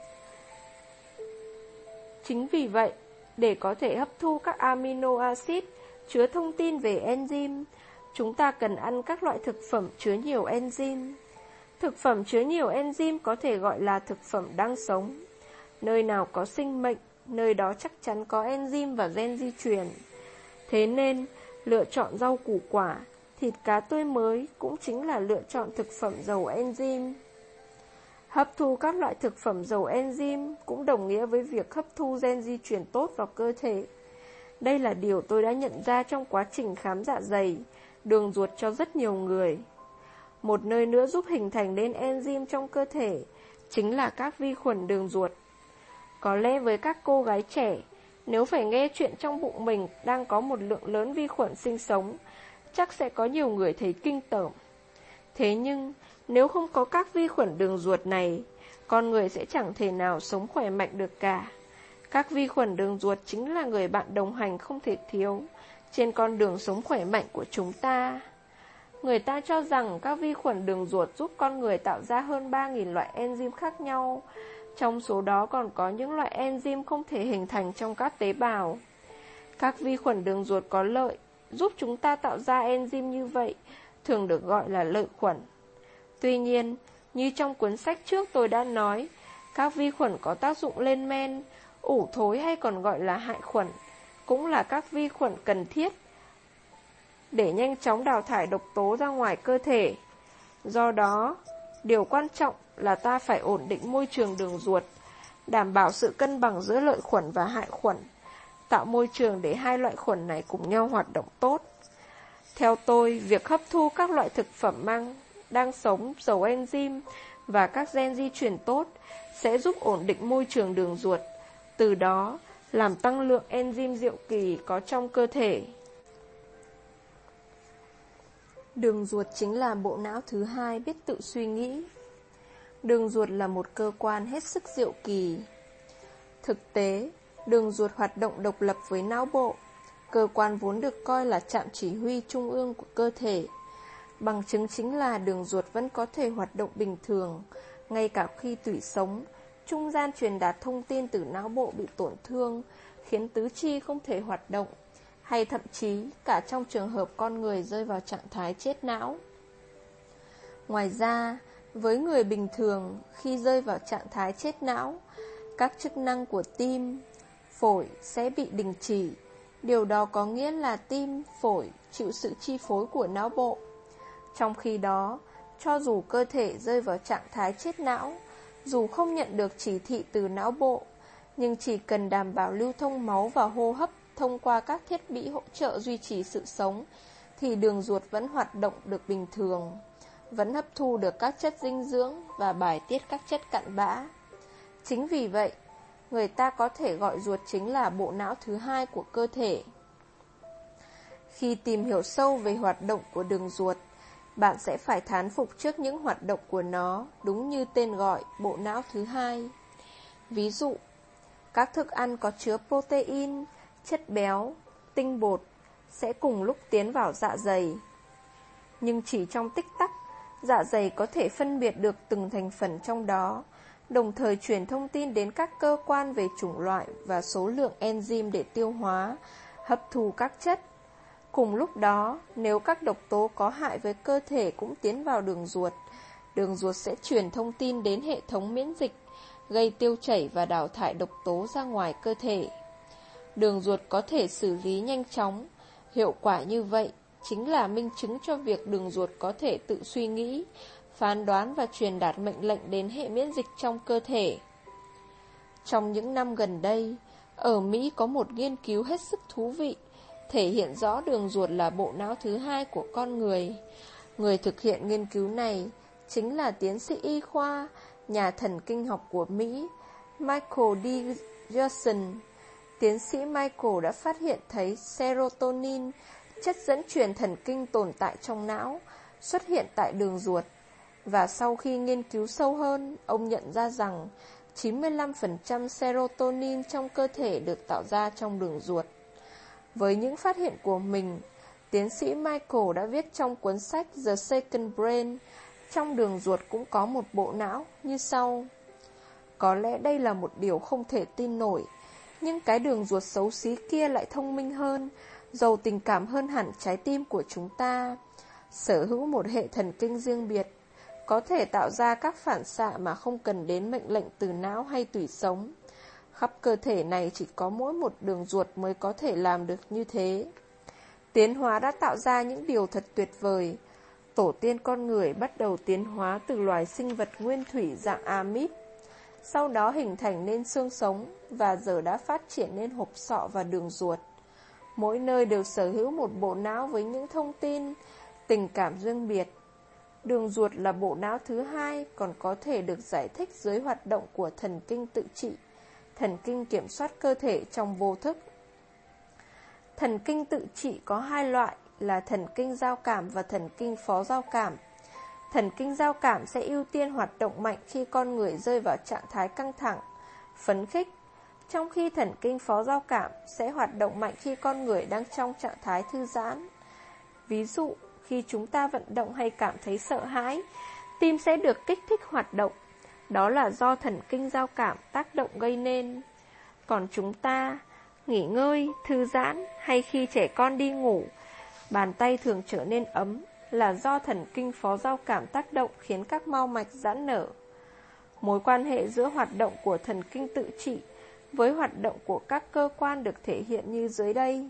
Chính vì vậy, để có thể hấp thu các amino acid chứa thông tin về enzyme, chúng ta cần ăn các loại thực phẩm chứa nhiều enzyme. Thực phẩm chứa nhiều enzyme có thể gọi là thực phẩm đang sống. Nơi nào có sinh mệnh, nơi đó chắc chắn có enzyme và gen di truyền. Thế nên, lựa chọn rau củ quả, thịt cá tươi mới cũng chính là lựa chọn thực phẩm giàu enzyme. Hấp thu các loại thực phẩm giàu enzyme cũng đồng nghĩa với việc hấp thu gen di truyền tốt vào cơ thể. Đây là điều tôi đã nhận ra trong quá trình khám dạ dày, đường ruột cho rất nhiều người. Một nơi nữa giúp hình thành nên enzyme trong cơ thể chính là các vi khuẩn đường ruột. Có lẽ với các cô gái trẻ, nếu phải nghe chuyện trong bụng mình đang có một lượng lớn vi khuẩn sinh sống, chắc sẽ có nhiều người thấy kinh tởm. Thế nhưng, nếu không có các vi khuẩn đường ruột này, con người sẽ chẳng thể nào sống khỏe mạnh được cả. Các vi khuẩn đường ruột chính là người bạn đồng hành không thể thiếu trên con đường sống khỏe mạnh của chúng ta. Người ta cho rằng các vi khuẩn đường ruột giúp con người tạo ra hơn 3.000 loại enzyme khác nhau. Trong số đó còn có những loại enzyme không thể hình thành trong các tế bào. Các vi khuẩn đường ruột có lợi, giúp chúng ta tạo ra enzyme như vậy, thường được gọi là lợi khuẩn. Tuy nhiên, như trong cuốn sách trước tôi đã nói, các vi khuẩn có tác dụng lên men, ủ thối hay còn gọi là hại khuẩn, cũng là các vi khuẩn cần thiết để nhanh chóng đào thải độc tố ra ngoài cơ thể. Do đó, điều quan trọng là ta phải ổn định môi trường đường ruột, đảm bảo sự cân bằng giữa lợi khuẩn và hại khuẩn, tạo môi trường để hai loại khuẩn này cùng nhau hoạt động tốt. Theo tôi, việc hấp thu các loại thực phẩm đang sống, giàu enzyme và các gen di truyền tốt sẽ giúp ổn định môi trường đường ruột, từ đó làm tăng lượng enzyme diệu kỳ có trong cơ thể. Đường ruột chính là bộ não thứ hai biết tự suy nghĩ. Đường ruột là một cơ quan hết sức diệu kỳ. Thực tế, đường ruột hoạt động độc lập với não bộ, cơ quan vốn được coi là trạm chỉ huy trung ương của cơ thể. Bằng chứng chính là đường ruột vẫn có thể hoạt động bình thường, ngay cả khi tủy sống, trung gian truyền đạt thông tin từ não bộ bị tổn thương, khiến tứ chi không thể hoạt động, hay thậm chí cả trong trường hợp con người rơi vào trạng thái chết não. Ngoài ra, với người bình thường, khi rơi vào trạng thái chết não, các chức năng của tim, phổi sẽ bị đình chỉ. Điều đó có nghĩa là tim, phổi chịu sự chi phối của não bộ. Trong khi đó, cho dù cơ thể rơi vào trạng thái chết não, dù không nhận được chỉ thị từ não bộ, nhưng chỉ cần đảm bảo lưu thông máu và hô hấp thông qua các thiết bị hỗ trợ duy trì sự sống, thì đường ruột vẫn hoạt động được bình thường, vẫn hấp thu được các chất dinh dưỡng và bài tiết các chất cặn bã. Chính vì vậy, người ta có thể gọi ruột chính là bộ não thứ hai của cơ thể. Khi tìm hiểu sâu về hoạt động của đường ruột, bạn sẽ phải thán phục trước những hoạt động của nó, đúng như tên gọi, bộ não thứ hai. Ví dụ, các thức ăn có chứa protein, chất béo, tinh bột sẽ cùng lúc tiến vào dạ dày. Nhưng chỉ trong tích tắc, dạ dày có thể phân biệt được từng thành phần trong đó, đồng thời truyền thông tin đến các cơ quan về chủng loại và số lượng enzyme để tiêu hóa, hấp thu các chất. Cùng lúc đó, nếu các độc tố có hại với cơ thể cũng tiến vào đường ruột sẽ truyền thông tin đến hệ thống miễn dịch, gây tiêu chảy và đào thải độc tố ra ngoài cơ thể. Đường ruột có thể xử lý nhanh chóng, hiệu quả như vậy chính là minh chứng cho việc đường ruột có thể tự suy nghĩ, phán đoán và truyền đạt mệnh lệnh đến hệ miễn dịch trong cơ thể. Trong những năm gần đây, ở Mỹ có một nghiên cứu hết sức thú vị, thể hiện rõ đường ruột là bộ não thứ hai của con người. Người thực hiện nghiên cứu này chính là tiến sĩ y khoa, nhà thần kinh học của Mỹ, Michael D. Gerson. Tiến sĩ Michael đã phát hiện thấy serotonin, chất dẫn truyền thần kinh tồn tại trong não, xuất hiện tại đường ruột. Và sau khi nghiên cứu sâu hơn, ông nhận ra rằng 95% serotonin trong cơ thể được tạo ra trong đường ruột. Với những phát hiện của mình, tiến sĩ Michael đã viết trong cuốn sách The Second Brain, trong đường ruột cũng có một bộ não như sau. Có lẽ đây là một điều không thể tin nổi, nhưng cái đường ruột xấu xí kia lại thông minh hơn, giàu tình cảm hơn hẳn trái tim của chúng ta. Sở hữu một hệ thần kinh riêng biệt, có thể tạo ra các phản xạ mà không cần đến mệnh lệnh từ não hay tủy sống. Khắp cơ thể này chỉ có mỗi một đường ruột mới có thể làm được như thế. Tiến hóa đã tạo ra những điều thật tuyệt vời. Tổ tiên con người bắt đầu tiến hóa từ loài sinh vật nguyên thủy dạng amip, sau đó hình thành nên xương sống và giờ đã phát triển nên hộp sọ và đường ruột. Mỗi nơi đều sở hữu một bộ não với những thông tin, tình cảm riêng biệt. Đường ruột là bộ não thứ hai, còn có thể được giải thích dưới hoạt động của thần kinh tự trị, thần kinh kiểm soát cơ thể trong vô thức. Thần kinh tự trị có hai loại là thần kinh giao cảm và thần kinh phó giao cảm. Thần kinh giao cảm sẽ ưu tiên hoạt động mạnh khi con người rơi vào trạng thái căng thẳng, phấn khích, trong khi thần kinh phó giao cảm sẽ hoạt động mạnh khi con người đang trong trạng thái thư giãn. Ví dụ, khi chúng ta vận động hay cảm thấy sợ hãi, tim sẽ được kích thích hoạt động. Đó là do thần kinh giao cảm tác động gây nên. Còn chúng ta nghỉ ngơi, thư giãn hay khi trẻ con đi ngủ, bàn tay thường trở nên ấm là do thần kinh phó giao cảm tác động khiến các mao mạch giãn nở. Mối quan hệ giữa hoạt động của thần kinh tự trị với hoạt động của các cơ quan được thể hiện như dưới đây.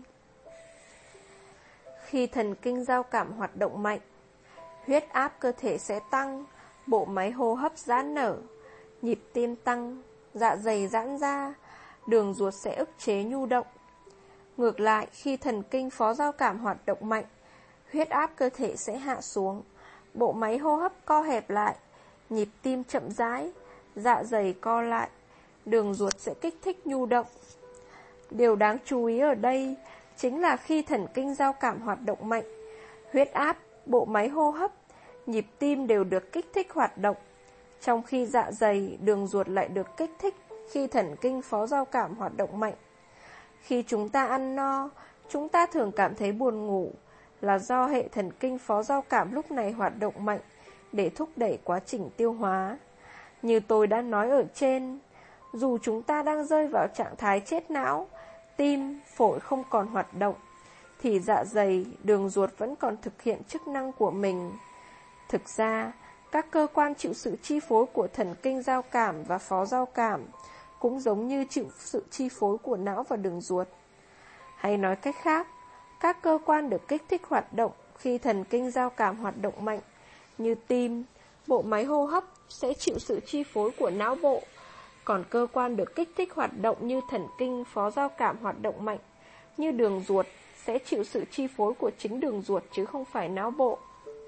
Khi thần kinh giao cảm hoạt động mạnh, huyết áp cơ thể sẽ tăng, bộ máy hô hấp giãn nở, nhịp tim tăng, dạ dày giãn ra, đường ruột sẽ ức chế nhu động. Ngược lại, khi thần kinh phó giao cảm hoạt động mạnh, huyết áp cơ thể sẽ hạ xuống, bộ máy hô hấp co hẹp lại, nhịp tim chậm rãi, dạ dày co lại, đường ruột sẽ kích thích nhu động. Điều đáng chú ý ở đây chính là khi thần kinh giao cảm hoạt động mạnh, huyết áp, bộ máy hô hấp, nhịp tim đều được kích thích hoạt động, trong khi dạ dày, đường ruột lại được kích thích khi thần kinh phó giao cảm hoạt động mạnh. Khi chúng ta ăn no, chúng ta thường cảm thấy buồn ngủ, là do hệ thần kinh phó giao cảm lúc này hoạt động mạnh để thúc đẩy quá trình tiêu hóa. Như tôi đã nói ở trên, dù chúng ta đang rơi vào trạng thái chết não, tim, phổi không còn hoạt động, thì dạ dày, đường ruột vẫn còn thực hiện chức năng của mình. Thực ra, các cơ quan chịu sự chi phối của thần kinh giao cảm và phó giao cảm cũng giống như chịu sự chi phối của não và đường ruột. Hay nói cách khác, các cơ quan được kích thích hoạt động khi thần kinh giao cảm hoạt động mạnh, như tim, bộ máy hô hấp sẽ chịu sự chi phối của não bộ, còn cơ quan được kích thích hoạt động như thần kinh phó giao cảm hoạt động mạnh, như đường ruột sẽ chịu sự chi phối của chính đường ruột chứ không phải não bộ.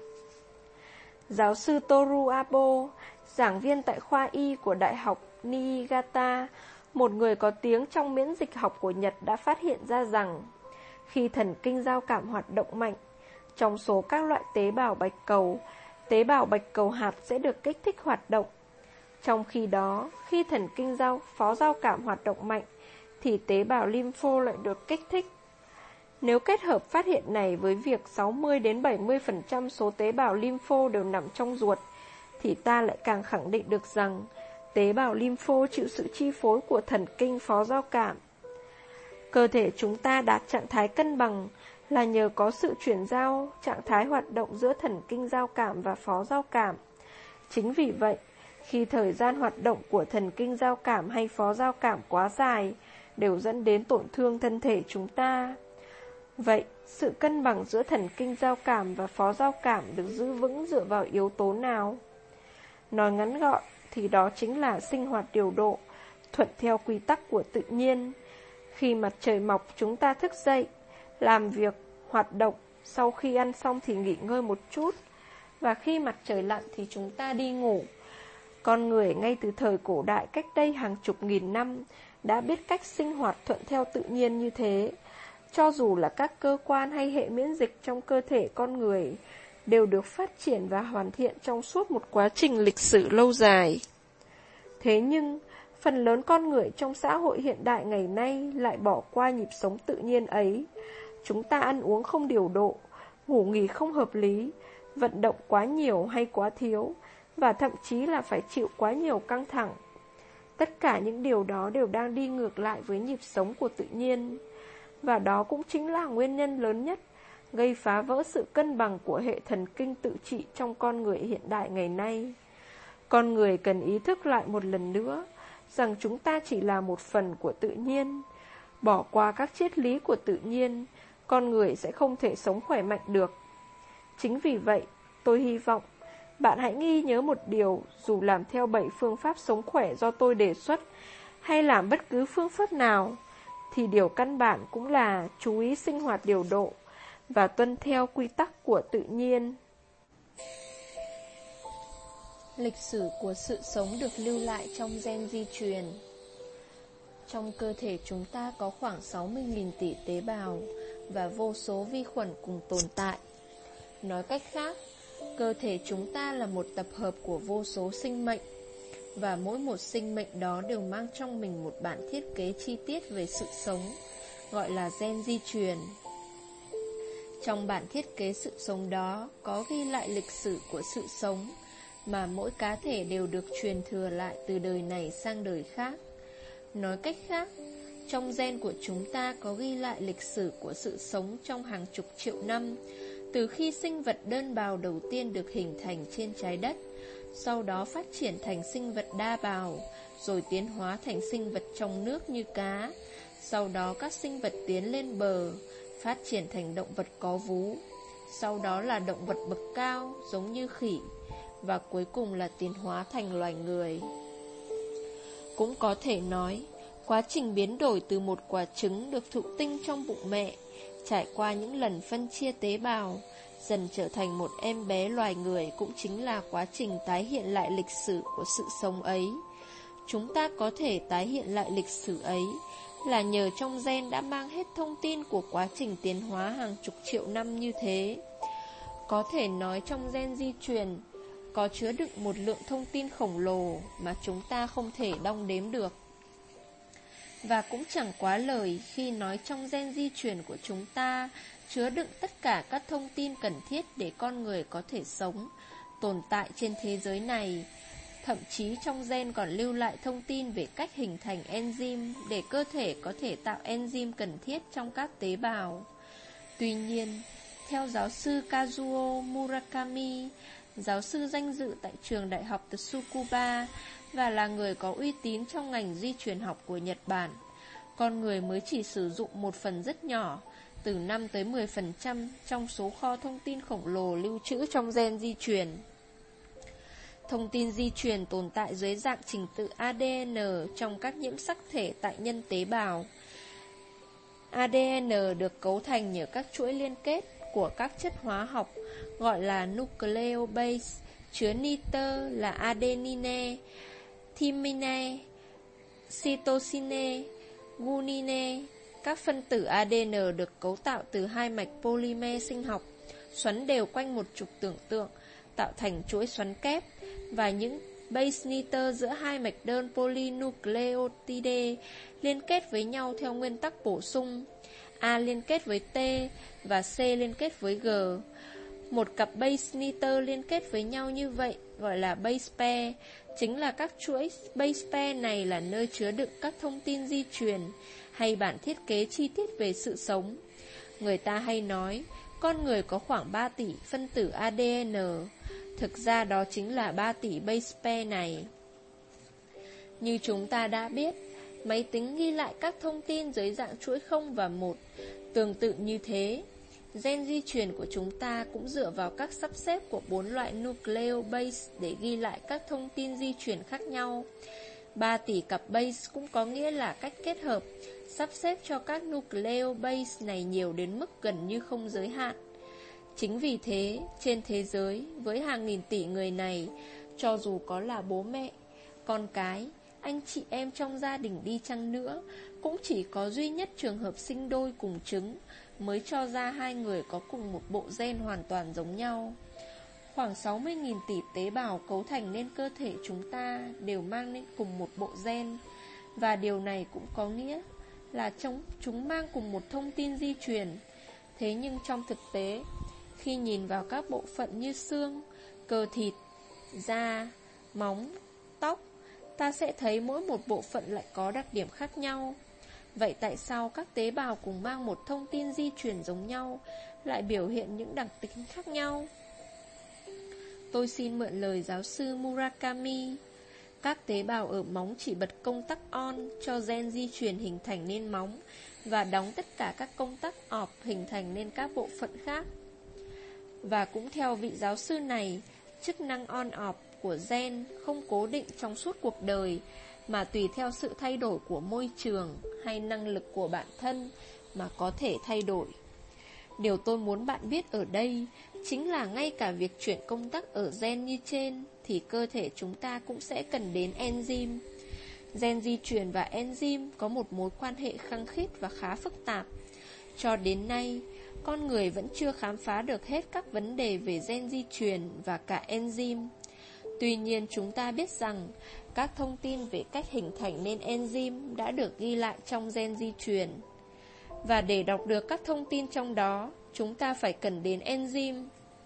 Giáo sư Toru Abo, giảng viên tại khoa Y của Đại học Niigata, một người có tiếng trong miễn dịch học của Nhật đã phát hiện ra rằng khi thần kinh giao cảm hoạt động mạnh, trong số các loại tế bào bạch cầu hạt sẽ được kích thích hoạt động. Trong khi đó, khi thần kinh phó giao cảm hoạt động mạnh, thì tế bào lympho lại được kích thích. Nếu kết hợp phát hiện này với việc 60-70% số tế bào lympho đều nằm trong ruột, thì ta lại càng khẳng định được rằng tế bào lympho chịu sự chi phối của thần kinh phó giao cảm. Cơ thể chúng ta đạt trạng thái cân bằng là nhờ có sự chuyển giao trạng thái hoạt động giữa thần kinh giao cảm và phó giao cảm. Chính vì vậy, khi thời gian hoạt động của thần kinh giao cảm hay phó giao cảm quá dài, đều dẫn đến tổn thương thân thể chúng ta. Vậy, sự cân bằng giữa thần kinh giao cảm và phó giao cảm được giữ vững dựa vào yếu tố nào? Nói ngắn gọn thì đó chính là sinh hoạt điều độ, thuận theo quy tắc của tự nhiên. Khi mặt trời mọc chúng ta thức dậy, làm việc, hoạt động, sau khi ăn xong thì nghỉ ngơi một chút, và khi mặt trời lặn thì chúng ta đi ngủ. Con người ngay từ thời cổ đại cách đây hàng chục nghìn năm đã biết cách sinh hoạt thuận theo tự nhiên như thế. Cho dù là các cơ quan hay hệ miễn dịch trong cơ thể con người đều được phát triển và hoàn thiện trong suốt một quá trình lịch sử lâu dài. Thế nhưng, phần lớn con người trong xã hội hiện đại ngày nay lại bỏ qua nhịp sống tự nhiên ấy. Chúng ta ăn uống không điều độ, ngủ nghỉ không hợp lý, vận động quá nhiều hay quá thiếu, và thậm chí là phải chịu quá nhiều căng thẳng. Tất cả những điều đó đều đang đi ngược lại với nhịp sống của tự nhiên. Và đó cũng chính là nguyên nhân lớn nhất gây phá vỡ sự cân bằng của hệ thần kinh tự trị trong con người hiện đại ngày nay. Con người cần ý thức lại một lần nữa rằng chúng ta chỉ là một phần của tự nhiên. Bỏ qua các triết lý của tự nhiên, con người sẽ không thể sống khỏe mạnh được. Chính vì vậy, tôi hy vọng bạn hãy ghi nhớ một điều, dù làm theo 7 phương pháp sống khỏe do tôi đề xuất, hay làm bất cứ phương pháp nào, thì điều căn bản cũng là chú ý sinh hoạt điều độ và tuân theo quy tắc của tự nhiên. Lịch sử của sự sống được lưu lại trong gen di truyền. Trong cơ thể chúng ta có khoảng 60.000 tỷ tế bào và vô số vi khuẩn cùng tồn tại. Nói cách khác, cơ thể chúng ta là một tập hợp của vô số sinh mệnh, và mỗi một sinh mệnh đó đều mang trong mình một bản thiết kế chi tiết về sự sống, gọi là gen di truyền. Trong bản thiết kế sự sống đó có ghi lại lịch sử của sự sống, mà mỗi cá thể đều được truyền thừa lại từ đời này sang đời khác. Nói cách khác, trong gen của chúng ta có ghi lại lịch sử của sự sống trong hàng chục triệu năm, từ khi sinh vật đơn bào đầu tiên được hình thành trên trái đất, sau đó phát triển thành sinh vật đa bào, rồi tiến hóa thành sinh vật trong nước như cá. Sau đó các sinh vật tiến lên bờ, phát triển thành động vật có vú. Sau đó là động vật bậc cao, giống như khỉ. Và cuối cùng là tiến hóa thành loài người. Cũng có thể nói, quá trình biến đổi từ một quả trứng được thụ tinh trong bụng mẹ, trải qua những lần phân chia tế bào, dần trở thành một em bé loài người, cũng chính là quá trình tái hiện lại lịch sử của sự sống ấy. Chúng ta có thể tái hiện lại lịch sử ấy là nhờ trong gen đã mang hết thông tin của quá trình tiến hóa hàng chục triệu năm như thế. Có thể nói trong gen di truyền có chứa đựng một lượng thông tin khổng lồ mà chúng ta không thể đong đếm được. Và cũng chẳng quá lời khi nói trong gen di truyền của chúng ta chứa đựng tất cả các thông tin cần thiết để con người có thể sống, tồn tại trên thế giới này. Thậm chí trong gen còn lưu lại thông tin về cách hình thành enzyme để cơ thể có thể tạo enzyme cần thiết trong các tế bào. Tuy nhiên, theo giáo sư Kazuo Murakami, giáo sư danh dự tại trường đại học Tsukuba và là người có uy tín trong ngành di truyền học của Nhật Bản, con người mới chỉ sử dụng một phần rất nhỏ, từ 5 tới 10% trong số kho thông tin khổng lồ lưu trữ trong gen di truyền. Thông tin di truyền tồn tại dưới dạng trình tự ADN trong các nhiễm sắc thể tại nhân tế bào. ADN được cấu thành nhờ các chuỗi liên kết của các chất hóa học gọi là nucleobase, chứa nitơ là adenine, thymine, cytosine, guanine. Các phân tử ADN được cấu tạo từ hai mạch polymer sinh học, xoắn đều quanh một trục tưởng tượng, tạo thành chuỗi xoắn kép, và những base nitơ giữa hai mạch đơn polynucleotide liên kết với nhau theo nguyên tắc bổ sung. A liên kết với T và C liên kết với G. Một cặp base nitơ liên kết với nhau như vậy gọi là base pair. Chính là các chuỗi base pair này là nơi chứa đựng các thông tin di truyền hay bản thiết kế chi tiết về sự sống. Người ta hay nói con người có khoảng 3 tỷ phân tử ADN. Thực ra đó chính là 3 tỷ base pair này. Như chúng ta đã biết, máy tính ghi lại các thông tin dưới dạng chuỗi 0 và 1. Tương tự như thế, gen di truyền của chúng ta cũng dựa vào các sắp xếp của 4 loại nucleobase để ghi lại các thông tin di truyền khác nhau. 3 tỷ cặp base cũng có nghĩa là cách kết hợp, sắp xếp cho các nucleobase này nhiều đến mức gần như không giới hạn. Chính vì thế, trên thế giới, với hàng nghìn tỷ người này, cho dù có là bố mẹ, con cái, anh chị em trong gia đình đi chăng nữa, cũng chỉ có duy nhất trường hợp sinh đôi cùng trứng mới cho ra hai người có cùng một bộ gen hoàn toàn giống nhau. Khoảng 60.000 tỷ tế bào cấu thành nên cơ thể chúng ta đều mang nên cùng một bộ gen, và điều này cũng có nghĩa là chúng mang cùng một thông tin di truyền. Thế nhưng trong thực tế, khi nhìn vào các bộ phận như xương, cơ thịt, da, móng, tóc, ta sẽ thấy mỗi một bộ phận lại có đặc điểm khác nhau. Vậy tại sao các tế bào cùng mang một thông tin di truyền giống nhau lại biểu hiện những đặc tính khác nhau? Tôi xin mượn lời giáo sư Murakami. Các tế bào ở móng chỉ bật công tắc on cho gen di truyền hình thành nên móng và đóng tất cả các công tắc off hình thành nên các bộ phận khác. Và cũng theo vị giáo sư này, chức năng on-off của gen không cố định trong suốt cuộc đời, mà tùy theo sự thay đổi của môi trường hay năng lực của bản thân mà có thể thay đổi. Điều tôi muốn bạn biết ở đây chính là ngay cả việc chuyển công tắc ở gen như trên thì cơ thể chúng ta cũng sẽ cần đến enzyme. Gen di truyền và enzyme có một mối quan hệ khăng khít và khá phức tạp. Cho đến nay, con người vẫn chưa khám phá được hết các vấn đề về gen di truyền và cả enzyme. Tuy nhiên chúng ta biết rằng các thông tin về cách hình thành nên enzyme đã được ghi lại trong gen di truyền. Và để đọc được các thông tin trong đó, chúng ta phải cần đến enzyme.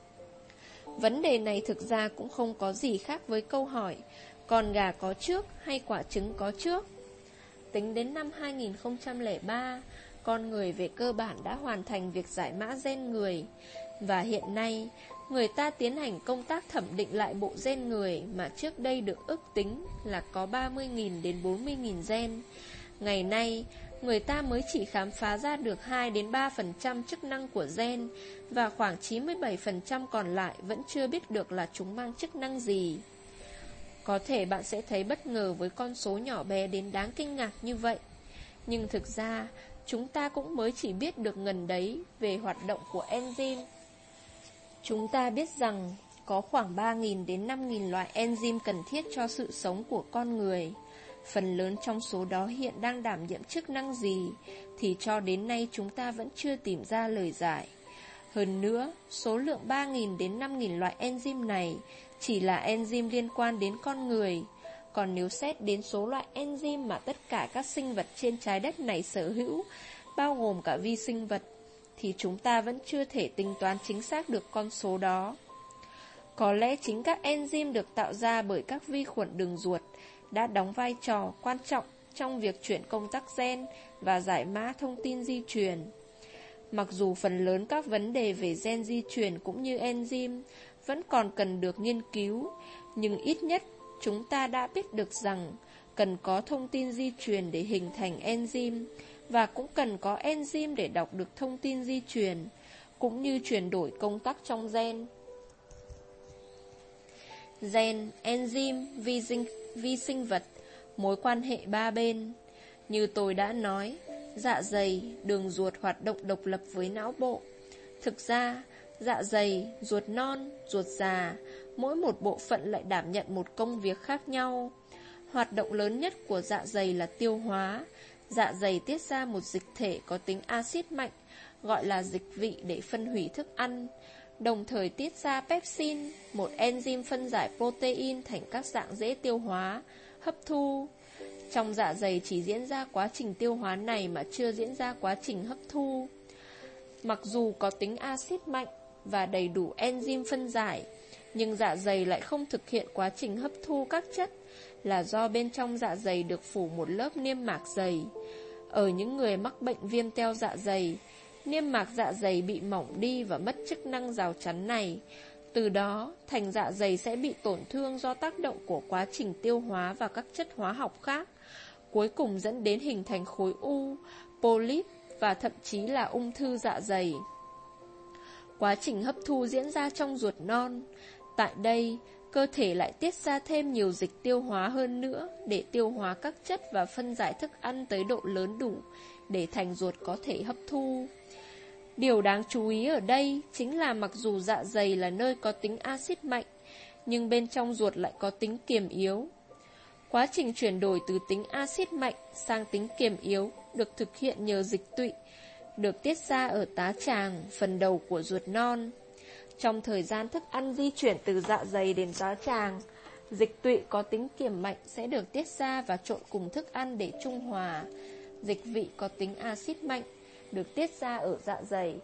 Vấn đề này thực ra cũng không có gì khác với câu hỏi con gà có trước hay quả trứng có trước. Tính đến năm 2003, con người về cơ bản đã hoàn thành việc giải mã gen người. Và hiện nay, người ta tiến hành công tác thẩm định lại bộ gen người mà trước đây được ước tính là có 30.000 đến 40.000 gen. Ngày nay, người ta mới chỉ khám phá ra được 2 đến 3% chức năng của gen, và khoảng 97% còn lại vẫn chưa biết được là chúng mang chức năng gì. Có thể bạn sẽ thấy bất ngờ với con số nhỏ bé đến đáng kinh ngạc như vậy, nhưng thực ra chúng ta cũng mới chỉ biết được ngần đấy về hoạt động của enzyme. Chúng ta biết rằng có khoảng 3.000 đến 5.000 loại enzyme cần thiết cho sự sống của con người. Phần lớn trong số đó hiện đang đảm nhiệm chức năng gì thì cho đến nay chúng ta vẫn chưa tìm ra lời giải. Hơn nữa, số lượng 3.000 đến 5.000 loại enzyme này chỉ là enzyme liên quan đến con người. Còn nếu xét đến số loại enzyme mà tất cả các sinh vật trên trái đất này sở hữu, bao gồm cả vi sinh vật, thì chúng ta vẫn chưa thể tính toán chính xác được con số đó. Có lẽ chính các enzyme được tạo ra bởi các vi khuẩn đường ruột đã đóng vai trò quan trọng trong việc chuyển công tắc gen và giải mã thông tin di truyền. Mặc dù phần lớn các vấn đề về gen di truyền cũng như enzyme vẫn còn cần được nghiên cứu, nhưng ít nhất chúng ta đã biết được rằng cần có thông tin di truyền để hình thành enzyme, và cũng cần có enzyme để đọc được thông tin di truyền, cũng như chuyển đổi công tắc trong gen. Gen, enzyme, vi sinh vật, mối quan hệ ba bên. Như tôi đã nói, dạ dày, đường ruột hoạt động độc lập với não bộ. Thực ra, dạ dày, ruột non, ruột già, mỗi một bộ phận lại đảm nhận một công việc khác nhau. Hoạt động lớn nhất của dạ dày là tiêu hóa. Dạ dày tiết ra một dịch thể có tính axit mạnh, gọi là dịch vị để phân hủy thức ăn, đồng thời tiết ra pepsin, một enzyme phân giải protein thành các dạng dễ tiêu hóa, hấp thu. Trong dạ dày chỉ diễn ra quá trình tiêu hóa này mà chưa diễn ra quá trình hấp thu. Mặc dù có tính axit mạnh và đầy đủ enzyme phân giải, nhưng dạ dày lại không thực hiện quá trình hấp thu các chất, là do bên trong dạ dày được phủ một lớp niêm mạc dày. Ở những người mắc bệnh viêm teo dạ dày, niêm mạc dạ dày bị mỏng đi và mất chức năng rào chắn này. Từ đó, thành dạ dày sẽ bị tổn thương do tác động của quá trình tiêu hóa và các chất hóa học khác, cuối cùng dẫn đến hình thành khối u, polyp và thậm chí là ung thư dạ dày. Quá trình hấp thu diễn ra trong ruột non. Tại đây, cơ thể lại tiết ra thêm nhiều dịch tiêu hóa hơn nữa để tiêu hóa các chất và phân giải thức ăn tới độ lớn đủ để thành ruột có thể hấp thu. Điều đáng chú ý ở đây chính là mặc dù dạ dày là nơi có tính axit mạnh, nhưng bên trong ruột lại có tính kiềm yếu. Quá trình chuyển đổi từ tính axit mạnh sang tính kiềm yếu được thực hiện nhờ dịch tụy, được tiết ra ở tá tràng, phần đầu của ruột non. Trong thời gian thức ăn di chuyển từ dạ dày đến tá tràng, dịch tụy có tính kiềm mạnh sẽ được tiết ra và trộn cùng thức ăn để trung hòa. Dịch vị có tính axit mạnh được tiết ra ở dạ dày.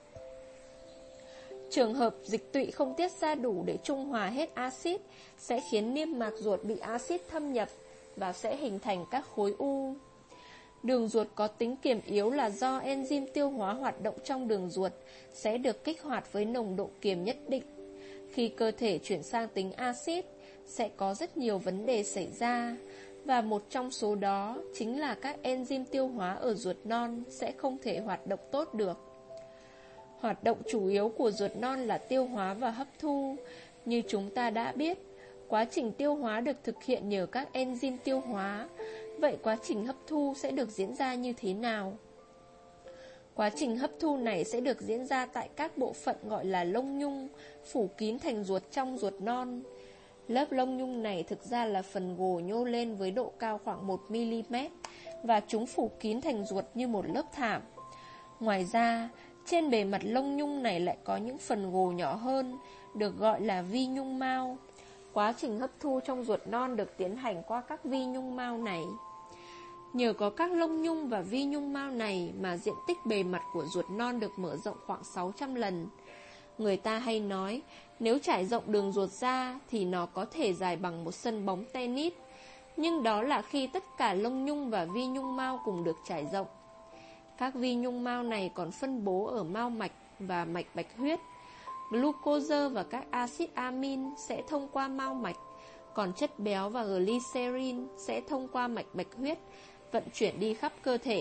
Trường hợp dịch tụy không tiết ra đủ để trung hòa hết axit sẽ khiến niêm mạc ruột bị axit thâm nhập và sẽ hình thành các khối u. Đường ruột có tính kiềm yếu là do enzyme tiêu hóa hoạt động trong đường ruột sẽ được kích hoạt với nồng độ kiềm nhất định. Khi cơ thể chuyển sang tính axit, sẽ có rất nhiều vấn đề xảy ra, và một trong số đó chính là các enzyme tiêu hóa ở ruột non sẽ không thể hoạt động tốt được. Hoạt động chủ yếu của ruột non là tiêu hóa và hấp thu. Như chúng ta đã biết, quá trình tiêu hóa được thực hiện nhờ các enzyme tiêu hóa. Vậy quá trình hấp thu sẽ được diễn ra như thế nào? Quá trình hấp thu này sẽ được diễn ra tại các bộ phận gọi là lông nhung, phủ kín thành ruột trong ruột non. Lớp lông nhung này thực ra là phần gồ nhô lên với độ cao khoảng 1mm, và chúng phủ kín thành ruột như một lớp thảm. Ngoài ra, trên bề mặt lông nhung này lại có những phần gồ nhỏ hơn, được gọi là vi nhung mao. Quá trình hấp thu trong ruột non được tiến hành qua các vi nhung mao này. Nhờ có các lông nhung và vi nhung mao này mà diện tích bề mặt của ruột non được mở rộng khoảng 600 lần. Người ta hay nói, nếu trải rộng đường ruột ra thì nó có thể dài bằng một sân bóng tennis, nhưng đó là khi tất cả lông nhung và vi nhung mao cùng được trải rộng. Các vi nhung mao này còn phân bố ở mao mạch và mạch bạch huyết. Glucose và các axit amin sẽ thông qua mao mạch, còn chất béo và glycerin sẽ thông qua mạch bạch huyết, vận chuyển đi khắp cơ thể.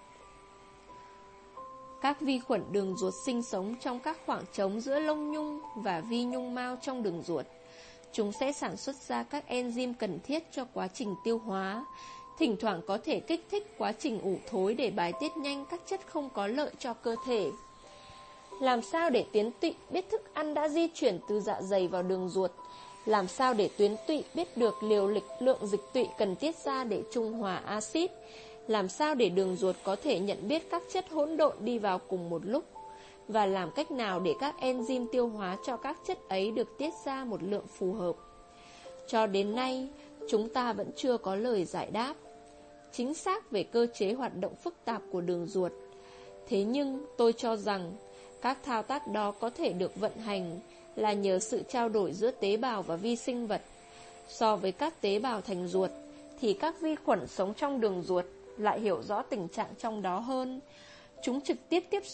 Các vi khuẩn đường ruột sinh sống trong các khoảng trống giữa lông nhung và vi nhung mao trong đường ruột. Chúng sẽ sản xuất ra các enzyme cần thiết cho quá trình tiêu hóa, thỉnh thoảng có thể kích thích quá trình ủ thối để bài tiết nhanh các chất không có lợi cho cơ thể. Làm sao để tuyến tụy biết thức ăn đã di chuyển từ dạ dày vào đường ruột? Làm sao để tuyến tụy biết được lượng dịch tụy cần tiết ra để trung hòa axit? Làm sao để đường ruột có thể nhận biết các chất hỗn độn đi vào cùng một lúc? Và làm cách nào để các enzyme tiêu hóa cho các chất ấy được tiết ra một lượng phù hợp? Cho đến nay, chúng ta vẫn chưa có lời giải đáp chính xác về cơ chế hoạt động phức tạp của đường ruột. Thế nhưng tôi cho rằng các thao tác đó có thể được vận hành là nhờ sự trao đổi giữa tế bào và vi sinh vật. So với các tế bào thành ruột, thì các vi khuẩn sống trong đường ruột lại hiểu rõ tình trạng trong đó hơn. Chúng trực tiếp tiếp xúc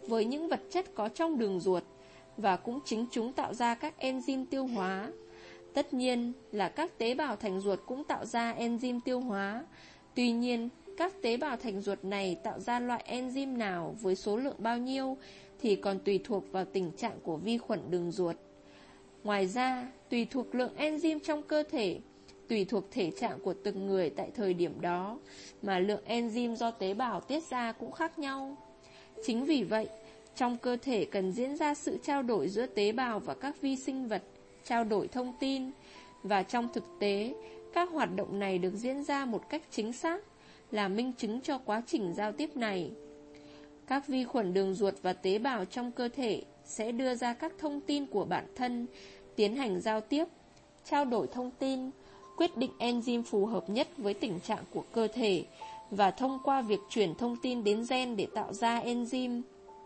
với những vật chất có trong đường ruột, và cũng chính chúng tạo ra các enzyme tiêu hóa. Tất nhiên là các tế bào thành ruột cũng tạo ra enzyme tiêu hóa. Tuy nhiên, các tế bào thành ruột này tạo ra loại enzyme nào với số lượng bao nhiêu thì còn tùy thuộc vào tình trạng của vi khuẩn đường ruột. Ngoài ra, tùy thuộc lượng enzyme trong cơ thể, tùy thuộc thể trạng của từng người tại thời điểm đó, mà lượng enzyme do tế bào tiết ra cũng khác nhau. Chính vì vậy, trong cơ thể cần diễn ra sự trao đổi giữa tế bào và các vi sinh vật, trao đổi thông tin, và trong thực tế, các hoạt động này được diễn ra một cách chính xác, là minh chứng cho quá trình giao tiếp này. Các vi khuẩn đường ruột và tế bào trong cơ thể sẽ đưa ra các thông tin của bản thân, tiến hành giao tiếp, trao đổi thông tin, quyết định enzyme phù hợp nhất với tình trạng của cơ thể, và thông qua việc chuyển thông tin đến gen để tạo ra enzyme.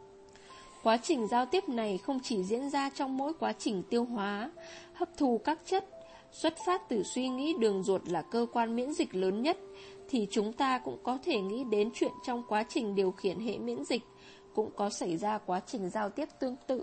Quá trình giao tiếp này không chỉ diễn ra trong mỗi quá trình tiêu hóa, hấp thu các chất, xuất phát từ suy nghĩ đường ruột là cơ quan miễn dịch lớn nhất, thì chúng ta cũng có thể nghĩ đến chuyện trong quá trình điều khiển hệ miễn dịch cũng có xảy ra quá trình giao tiếp tương tự.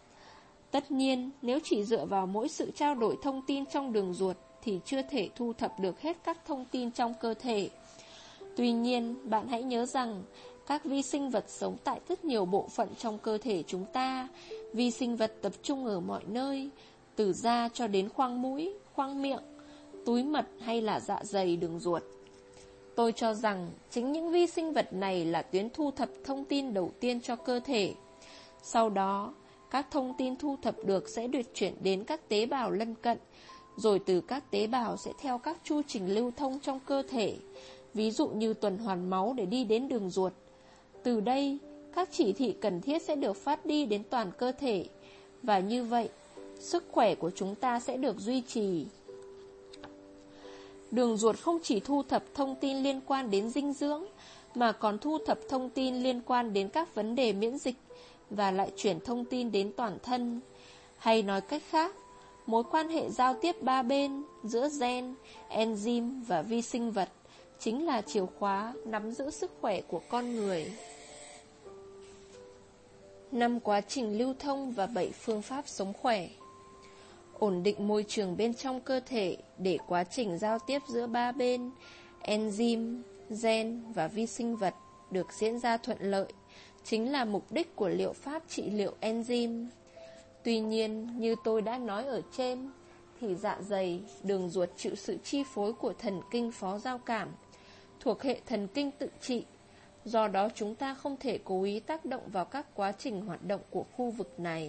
Tất nhiên, nếu chỉ dựa vào mỗi sự trao đổi thông tin trong đường ruột thì chưa thể thu thập được hết các thông tin trong cơ thể. Tuy nhiên, bạn hãy nhớ rằng các vi sinh vật sống tại rất nhiều bộ phận trong cơ thể chúng ta. Vi sinh vật tập trung ở mọi nơi, từ da cho đến khoang mũi, khoang miệng, túi mật hay là dạ dày, đường ruột. Tôi cho rằng chính những vi sinh vật này là tuyến thu thập thông tin đầu tiên cho cơ thể. Sau đó, các thông tin thu thập được sẽ được chuyển đến các tế bào lân cận, rồi từ các tế bào sẽ theo các chu trình lưu thông trong cơ thể, ví dụ như tuần hoàn máu để đi đến đường ruột. Từ đây, các chỉ thị cần thiết sẽ được phát đi đến toàn cơ thể, và như vậy, sức khỏe của chúng ta sẽ được duy trì. Đường ruột không chỉ thu thập thông tin liên quan đến dinh dưỡng, mà còn thu thập thông tin liên quan đến các vấn đề miễn dịch, và lại chuyển thông tin đến toàn thân. Hay nói cách khác, mối quan hệ giao tiếp ba bên giữa gen, enzyme và vi sinh vật chính là chìa khóa nắm giữ sức khỏe của con người. 5 quá trình lưu thông và 7 phương pháp sống khỏe. Ổn định môi trường bên trong cơ thể để quá trình giao tiếp giữa ba bên, enzyme, gen và vi sinh vật được diễn ra thuận lợi, chính là mục đích của liệu pháp trị liệu enzyme. Tuy nhiên, như tôi đã nói ở trên, thì dạ dày, đường ruột chịu sự chi phối của thần kinh phó giao cảm, thuộc hệ thần kinh tự trị. Do đó chúng ta không thể cố ý tác động vào các quá trình hoạt động của khu vực này.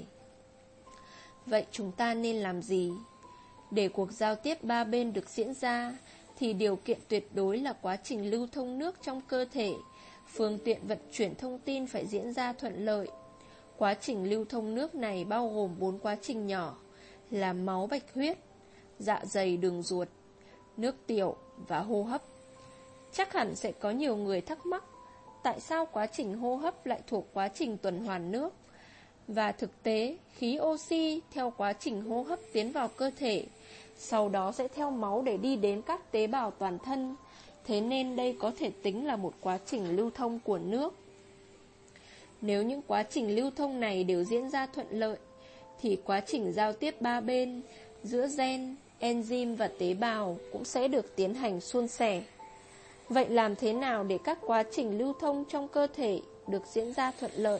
Vậy chúng ta nên làm gì? Để cuộc giao tiếp ba bên được diễn ra, thì điều kiện tuyệt đối là quá trình lưu thông nước trong cơ thể, phương tiện vận chuyển thông tin phải diễn ra thuận lợi. Quá trình lưu thông nước này bao gồm 4 quá trình nhỏ là máu bạch huyết, dạ dày đường ruột, nước tiểu và hô hấp. Chắc hẳn sẽ có nhiều người thắc mắc tại sao quá trình hô hấp lại thuộc quá trình tuần hoàn nước. Và thực tế, khí oxy theo quá trình hô hấp tiến vào cơ thể, sau đó sẽ theo máu để đi đến các tế bào toàn thân. Thế nên đây có thể tính là một quá trình lưu thông của nước. Nếu những quá trình lưu thông này đều diễn ra thuận lợi, thì quá trình giao tiếp ba bên giữa gen, enzyme và tế bào cũng sẽ được tiến hành suôn sẻ. Vậy làm thế nào để các quá trình lưu thông trong cơ thể được diễn ra thuận lợi?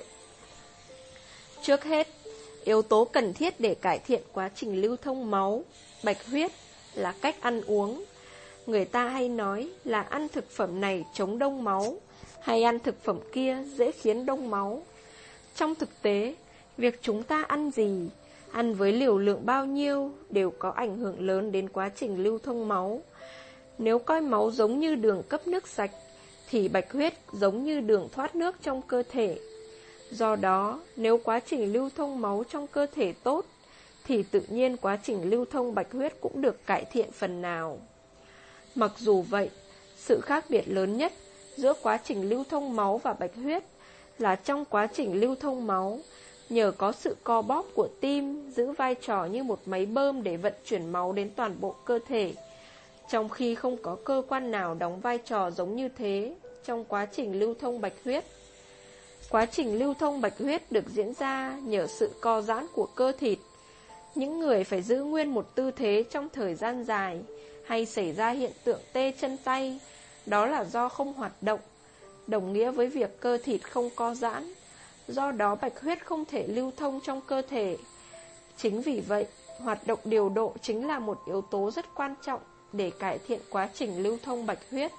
Trước hết, yếu tố cần thiết để cải thiện quá trình lưu thông máu, bạch huyết là cách ăn uống. Người ta hay nói là ăn thực phẩm này chống đông máu, hay ăn thực phẩm kia dễ khiến đông máu. Trong thực tế, việc chúng ta ăn gì, ăn với liều lượng bao nhiêu đều có ảnh hưởng lớn đến quá trình lưu thông máu. Nếu coi máu giống như đường cấp nước sạch, thì bạch huyết giống như đường thoát nước trong cơ thể. Do đó, nếu quá trình lưu thông máu trong cơ thể tốt, thì tự nhiên quá trình lưu thông bạch huyết cũng được cải thiện phần nào. Mặc dù vậy, sự khác biệt lớn nhất giữa quá trình lưu thông máu và bạch huyết là trong quá trình lưu thông máu, nhờ có sự co bóp của tim giữ vai trò như một máy bơm để vận chuyển máu đến toàn bộ cơ thể, trong khi không có cơ quan nào đóng vai trò giống như thế trong quá trình lưu thông bạch huyết. Quá trình lưu thông bạch huyết được diễn ra nhờ sự co giãn của cơ thịt. Những người phải giữ nguyên một tư thế trong thời gian dài hay xảy ra hiện tượng tê chân tay, đó là do không hoạt động, đồng nghĩa với việc cơ thịt không co giãn. Do đó bạch huyết không thể lưu thông trong cơ thể. Chính vì vậy, hoạt động điều độ chính là một yếu tố rất quan trọng để cải thiện quá trình lưu thông bạch huyết.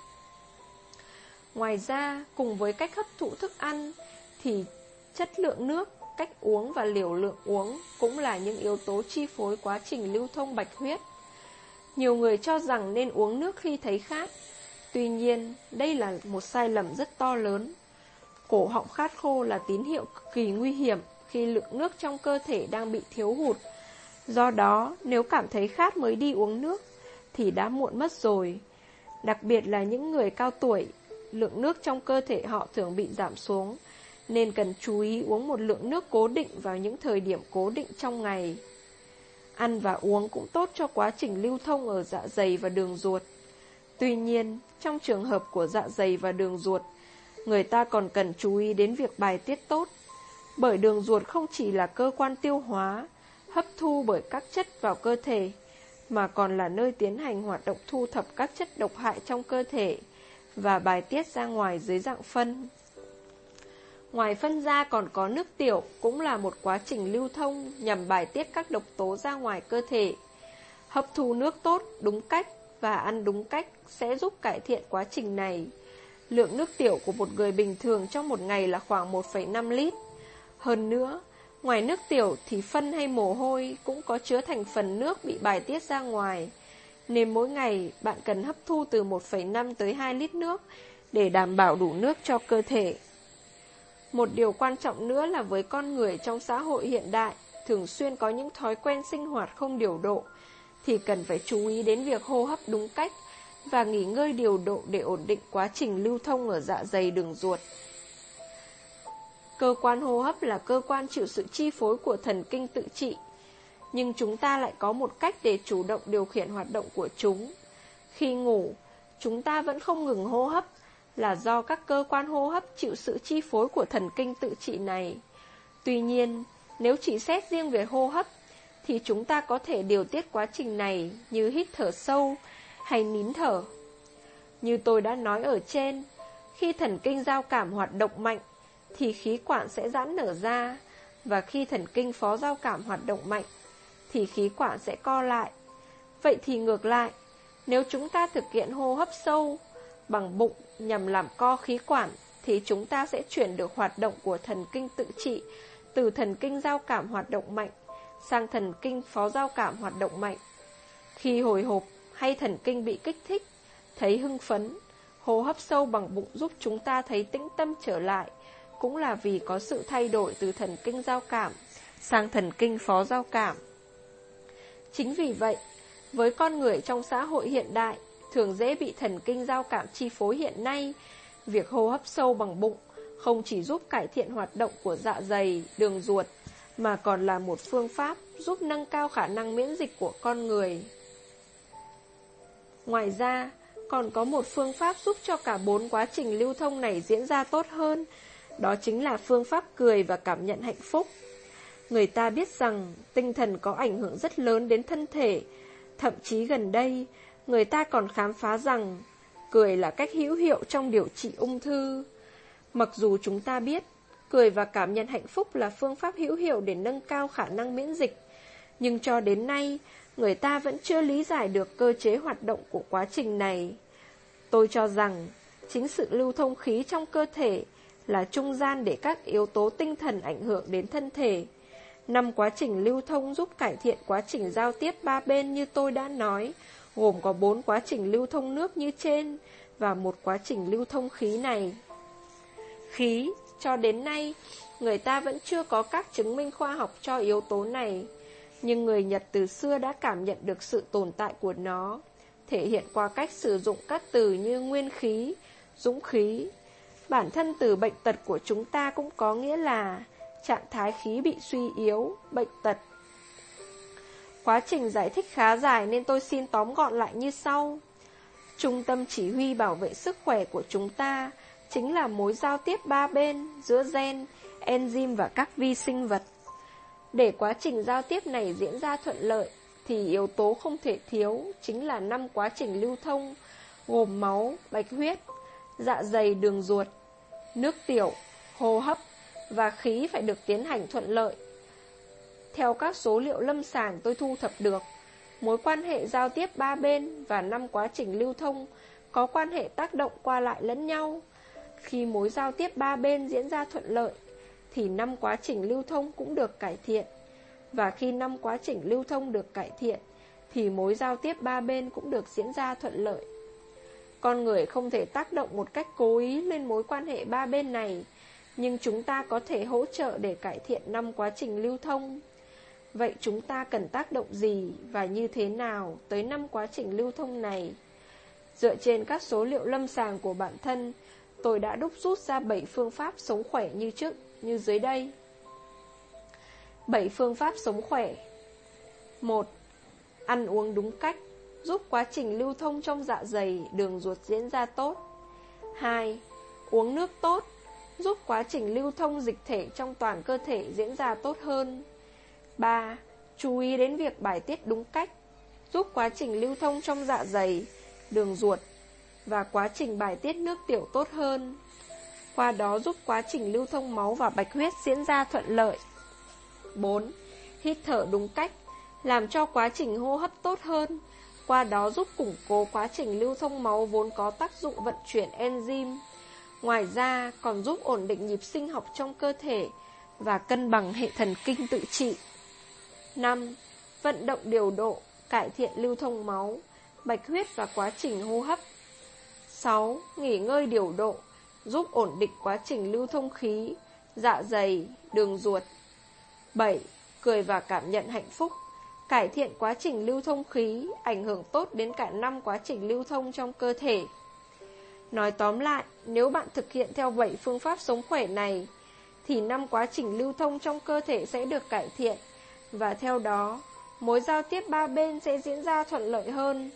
Ngoài ra, cùng với cách hấp thụ thức ăn, thì chất lượng nước, cách uống và liều lượng uống cũng là những yếu tố chi phối quá trình lưu thông bạch huyết. Nhiều người cho rằng nên uống nước khi thấy khát. Tuy nhiên, đây là một sai lầm rất to lớn. Cổ họng khát khô là tín hiệu cực kỳ nguy hiểm khi lượng nước trong cơ thể đang bị thiếu hụt. Do đó, nếu cảm thấy khát mới đi uống nước, thì đã muộn mất rồi. Đặc biệt là những người cao tuổi, lượng nước trong cơ thể họ thường bị giảm xuống, nên cần chú ý uống một lượng nước cố định vào những thời điểm cố định trong ngày. Ăn và uống cũng tốt cho quá trình lưu thông ở dạ dày và đường ruột. Tuy nhiên, trong trường hợp của dạ dày và đường ruột, người ta còn cần chú ý đến việc bài tiết tốt. Bởi đường ruột không chỉ là cơ quan tiêu hóa, hấp thu bởi các chất vào cơ thể, mà còn là nơi tiến hành hoạt động thu thập các chất độc hại trong cơ thể và bài tiết ra ngoài dưới dạng phân. Ngoài phân ra còn có nước tiểu, cũng là một quá trình lưu thông nhằm bài tiết các độc tố ra ngoài cơ thể. Hấp thu nước tốt, đúng cách và ăn đúng cách sẽ giúp cải thiện quá trình này. Lượng nước tiểu của một người bình thường trong một ngày là khoảng 1,5 lít. Hơn nữa, ngoài nước tiểu thì phân hay mồ hôi cũng có chứa thành phần nước bị bài tiết ra ngoài, nên mỗi ngày bạn cần hấp thu từ 1,5 tới 2 lít nước để đảm bảo đủ nước cho cơ thể. Một điều quan trọng nữa là với con người trong xã hội hiện đại, thường xuyên có những thói quen sinh hoạt không điều độ, thì cần phải chú ý đến việc hô hấp đúng cách và nghỉ ngơi điều độ để ổn định quá trình lưu thông ở dạ dày đường ruột. Cơ quan hô hấp là cơ quan chịu sự chi phối của thần kinh tự trị, nhưng chúng ta lại có một cách để chủ động điều khiển hoạt động của chúng. Khi ngủ, chúng ta vẫn không ngừng hô hấp, là do các cơ quan hô hấp chịu sự chi phối của thần kinh tự trị này. Tuy nhiên, nếu chỉ xét riêng về hô hấp, thì chúng ta có thể điều tiết quá trình này như hít thở sâu hay nín thở. Như tôi đã nói ở trên, khi thần kinh giao cảm hoạt động mạnh, thì khí quản sẽ giãn nở ra, và khi thần kinh phó giao cảm hoạt động mạnh, thì khí quản sẽ co lại. Vậy thì ngược lại, nếu chúng ta thực hiện hô hấp sâu bằng bụng nhằm làm co khí quản, thì chúng ta sẽ chuyển được hoạt động của thần kinh tự trị từ thần kinh giao cảm hoạt động mạnh sang thần kinh phó giao cảm hoạt động mạnh. Khi hồi hộp hay thần kinh bị kích thích, thấy hưng phấn, hô hấp sâu bằng bụng giúp chúng ta thấy tĩnh tâm trở lại, cũng là vì có sự thay đổi từ thần kinh giao cảm sang thần kinh phó giao cảm. Chính vì vậy, với con người trong xã hội hiện đại, thường dễ bị thần kinh giao cảm chi phối hiện nay, việc hô hấp sâu bằng bụng không chỉ giúp cải thiện hoạt động của dạ dày, đường ruột, mà còn là một phương pháp giúp nâng cao khả năng miễn dịch của con người. Ngoài ra, còn có một phương pháp giúp cho cả 4 quá trình lưu thông này diễn ra tốt hơn, đó chính là phương pháp cười và cảm nhận hạnh phúc. Người ta biết rằng tinh thần có ảnh hưởng rất lớn đến thân thể, thậm chí gần đây, người ta còn khám phá rằng cười là cách hữu hiệu trong điều trị ung thư. Mặc dù chúng ta biết cười và cảm nhận hạnh phúc là phương pháp hữu hiệu để nâng cao khả năng miễn dịch, nhưng cho đến nay, người ta vẫn chưa lý giải được cơ chế hoạt động của quá trình này. Tôi cho rằng, chính sự lưu thông khí trong cơ thể là trung gian để các yếu tố tinh thần ảnh hưởng đến thân thể. 5 quá trình lưu thông giúp cải thiện quá trình giao tiếp 3 bên như tôi đã nói, gồm có 4 quá trình lưu thông nước như trên và 1 quá trình lưu thông khí này. Khí, cho đến nay, người ta vẫn chưa có các chứng minh khoa học cho yếu tố này, nhưng người Nhật từ xưa đã cảm nhận được sự tồn tại của nó, thể hiện qua cách sử dụng các từ như nguyên khí, dũng khí. Bản thân từ bệnh tật của chúng ta cũng có nghĩa là trạng thái khí bị suy yếu, bệnh tật. Quá trình giải thích khá dài nên tôi xin tóm gọn lại như sau. Trung tâm chỉ huy bảo vệ sức khỏe của chúng ta chính là mối giao tiếp ba bên giữa gen, enzyme và các vi sinh vật. Để quá trình giao tiếp này diễn ra thuận lợi, thì yếu tố không thể thiếu chính là 5 quá trình lưu thông, gồm máu, bạch huyết, dạ dày, đường ruột, nước tiểu, hô hấp và khí phải được tiến hành thuận lợi. Theo các số liệu lâm sàng tôi thu thập được, mối quan hệ giao tiếp ba bên và 5 quá trình lưu thông có quan hệ tác động qua lại lẫn nhau. Khi mối giao tiếp ba bên diễn ra thuận lợi, thì 5 quá trình lưu thông cũng được cải thiện. Và khi 5 quá trình lưu thông được cải thiện, thì mối giao tiếp ba bên cũng được diễn ra thuận lợi. Con người không thể tác động một cách cố ý lên mối quan hệ ba bên này, nhưng chúng ta có thể hỗ trợ để cải thiện 5 quá trình lưu thông. Vậy chúng ta cần tác động gì và như thế nào tới 5 quá trình lưu thông này? Dựa trên các số liệu lâm sàng của bản thân, tôi đã đúc rút ra 7 phương pháp sống khỏe như dưới đây. 7 phương pháp sống khỏe. 1. Ăn uống đúng cách, giúp quá trình lưu thông trong dạ dày, đường ruột diễn ra tốt. 2. Uống nước tốt, giúp quá trình lưu thông dịch thể trong toàn cơ thể diễn ra tốt hơn. 3. Chú ý đến việc bài tiết đúng cách, giúp quá trình lưu thông trong dạ dày, đường ruột và quá trình bài tiết nước tiểu tốt hơn. Qua đó giúp quá trình lưu thông máu và bạch huyết diễn ra thuận lợi. 4. Hít thở đúng cách, làm cho quá trình hô hấp tốt hơn. Qua đó giúp củng cố quá trình lưu thông máu vốn có tác dụng vận chuyển enzyme. Ngoài ra còn giúp ổn định nhịp sinh học trong cơ thể và cân bằng hệ thần kinh tự trị. 5. Vận động điều độ, cải thiện lưu thông máu, bạch huyết và quá trình hô hấp. 6. Nghỉ ngơi điều độ, giúp ổn định quá trình lưu thông khí, dạ dày, đường ruột. 7. Cười và cảm nhận hạnh phúc, cải thiện quá trình lưu thông khí, ảnh hưởng tốt đến cả 5 quá trình lưu thông trong cơ thể. Nói tóm lại, nếu bạn thực hiện theo 7 phương pháp sống khỏe này, thì 5 quá trình lưu thông trong cơ thể sẽ được cải thiện, và theo đó, mối giao tiếp ba bên sẽ diễn ra thuận lợi hơn.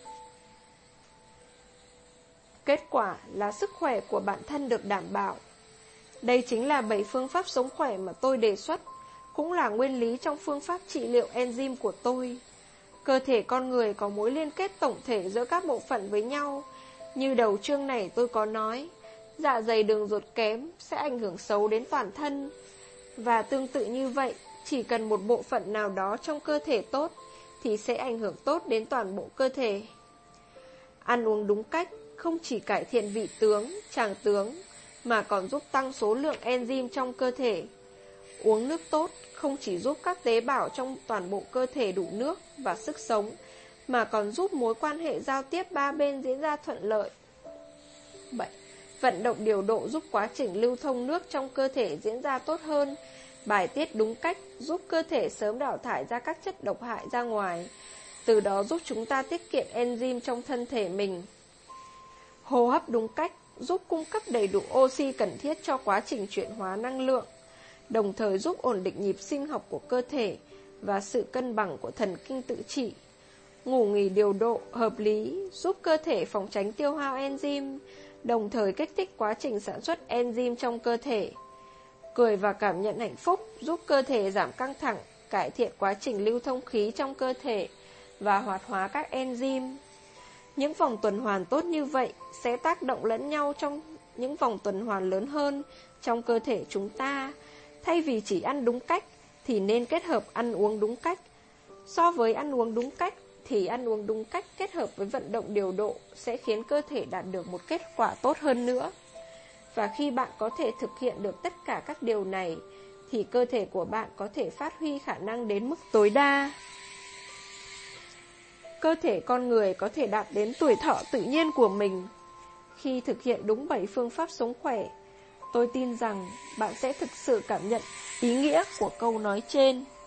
Kết quả là sức khỏe của bản thân được đảm bảo. Đây chính là 7 phương pháp sống khỏe mà tôi đề xuất, cũng là nguyên lý trong phương pháp trị liệu enzyme của tôi. Cơ thể con người có mối liên kết tổng thể giữa các bộ phận với nhau. Như đầu chương này tôi có nói, dạ dày đường ruột kém sẽ ảnh hưởng xấu đến toàn thân. Và tương tự như vậy, chỉ cần một bộ phận nào đó trong cơ thể tốt, thì sẽ ảnh hưởng tốt đến toàn bộ cơ thể. Ăn uống đúng cách không chỉ cải thiện vị tướng, tràng tướng, mà còn giúp tăng số lượng enzyme trong cơ thể. Uống nước tốt không chỉ giúp các tế bào trong toàn bộ cơ thể đủ nước và sức sống, mà còn giúp mối quan hệ giao tiếp ba bên diễn ra thuận lợi. 7. Vận động điều độ giúp quá trình lưu thông nước trong cơ thể diễn ra tốt hơn. Bài tiết đúng cách giúp cơ thể sớm đào thải ra các chất độc hại ra ngoài, từ đó giúp chúng ta tiết kiệm enzyme trong thân thể mình. Hô hấp đúng cách giúp cung cấp đầy đủ oxy cần thiết cho quá trình chuyển hóa năng lượng, đồng thời giúp ổn định nhịp sinh học của cơ thể và sự cân bằng của thần kinh tự trị. Ngủ nghỉ điều độ, hợp lý giúp cơ thể phòng tránh tiêu hao enzyme, đồng thời kích thích quá trình sản xuất enzyme trong cơ thể. Cười và cảm nhận hạnh phúc giúp cơ thể giảm căng thẳng, cải thiện quá trình lưu thông khí trong cơ thể và hoạt hóa các enzyme. Những vòng tuần hoàn tốt như vậy sẽ tác động lẫn nhau trong những vòng tuần hoàn lớn hơn trong cơ thể chúng ta. Thay vì chỉ ăn đúng cách, thì nên kết hợp ăn uống đúng cách. So với ăn uống đúng cách, thì ăn uống đúng cách kết hợp với vận động điều độ sẽ khiến cơ thể đạt được một kết quả tốt hơn nữa. Và khi bạn có thể thực hiện được tất cả các điều này, thì cơ thể của bạn có thể phát huy khả năng đến mức tối đa. Cơ thể con người có thể đạt đến tuổi thọ tự nhiên của mình. Khi thực hiện đúng 7 phương pháp sống khỏe, tôi tin rằng bạn sẽ thực sự cảm nhận ý nghĩa của câu nói trên.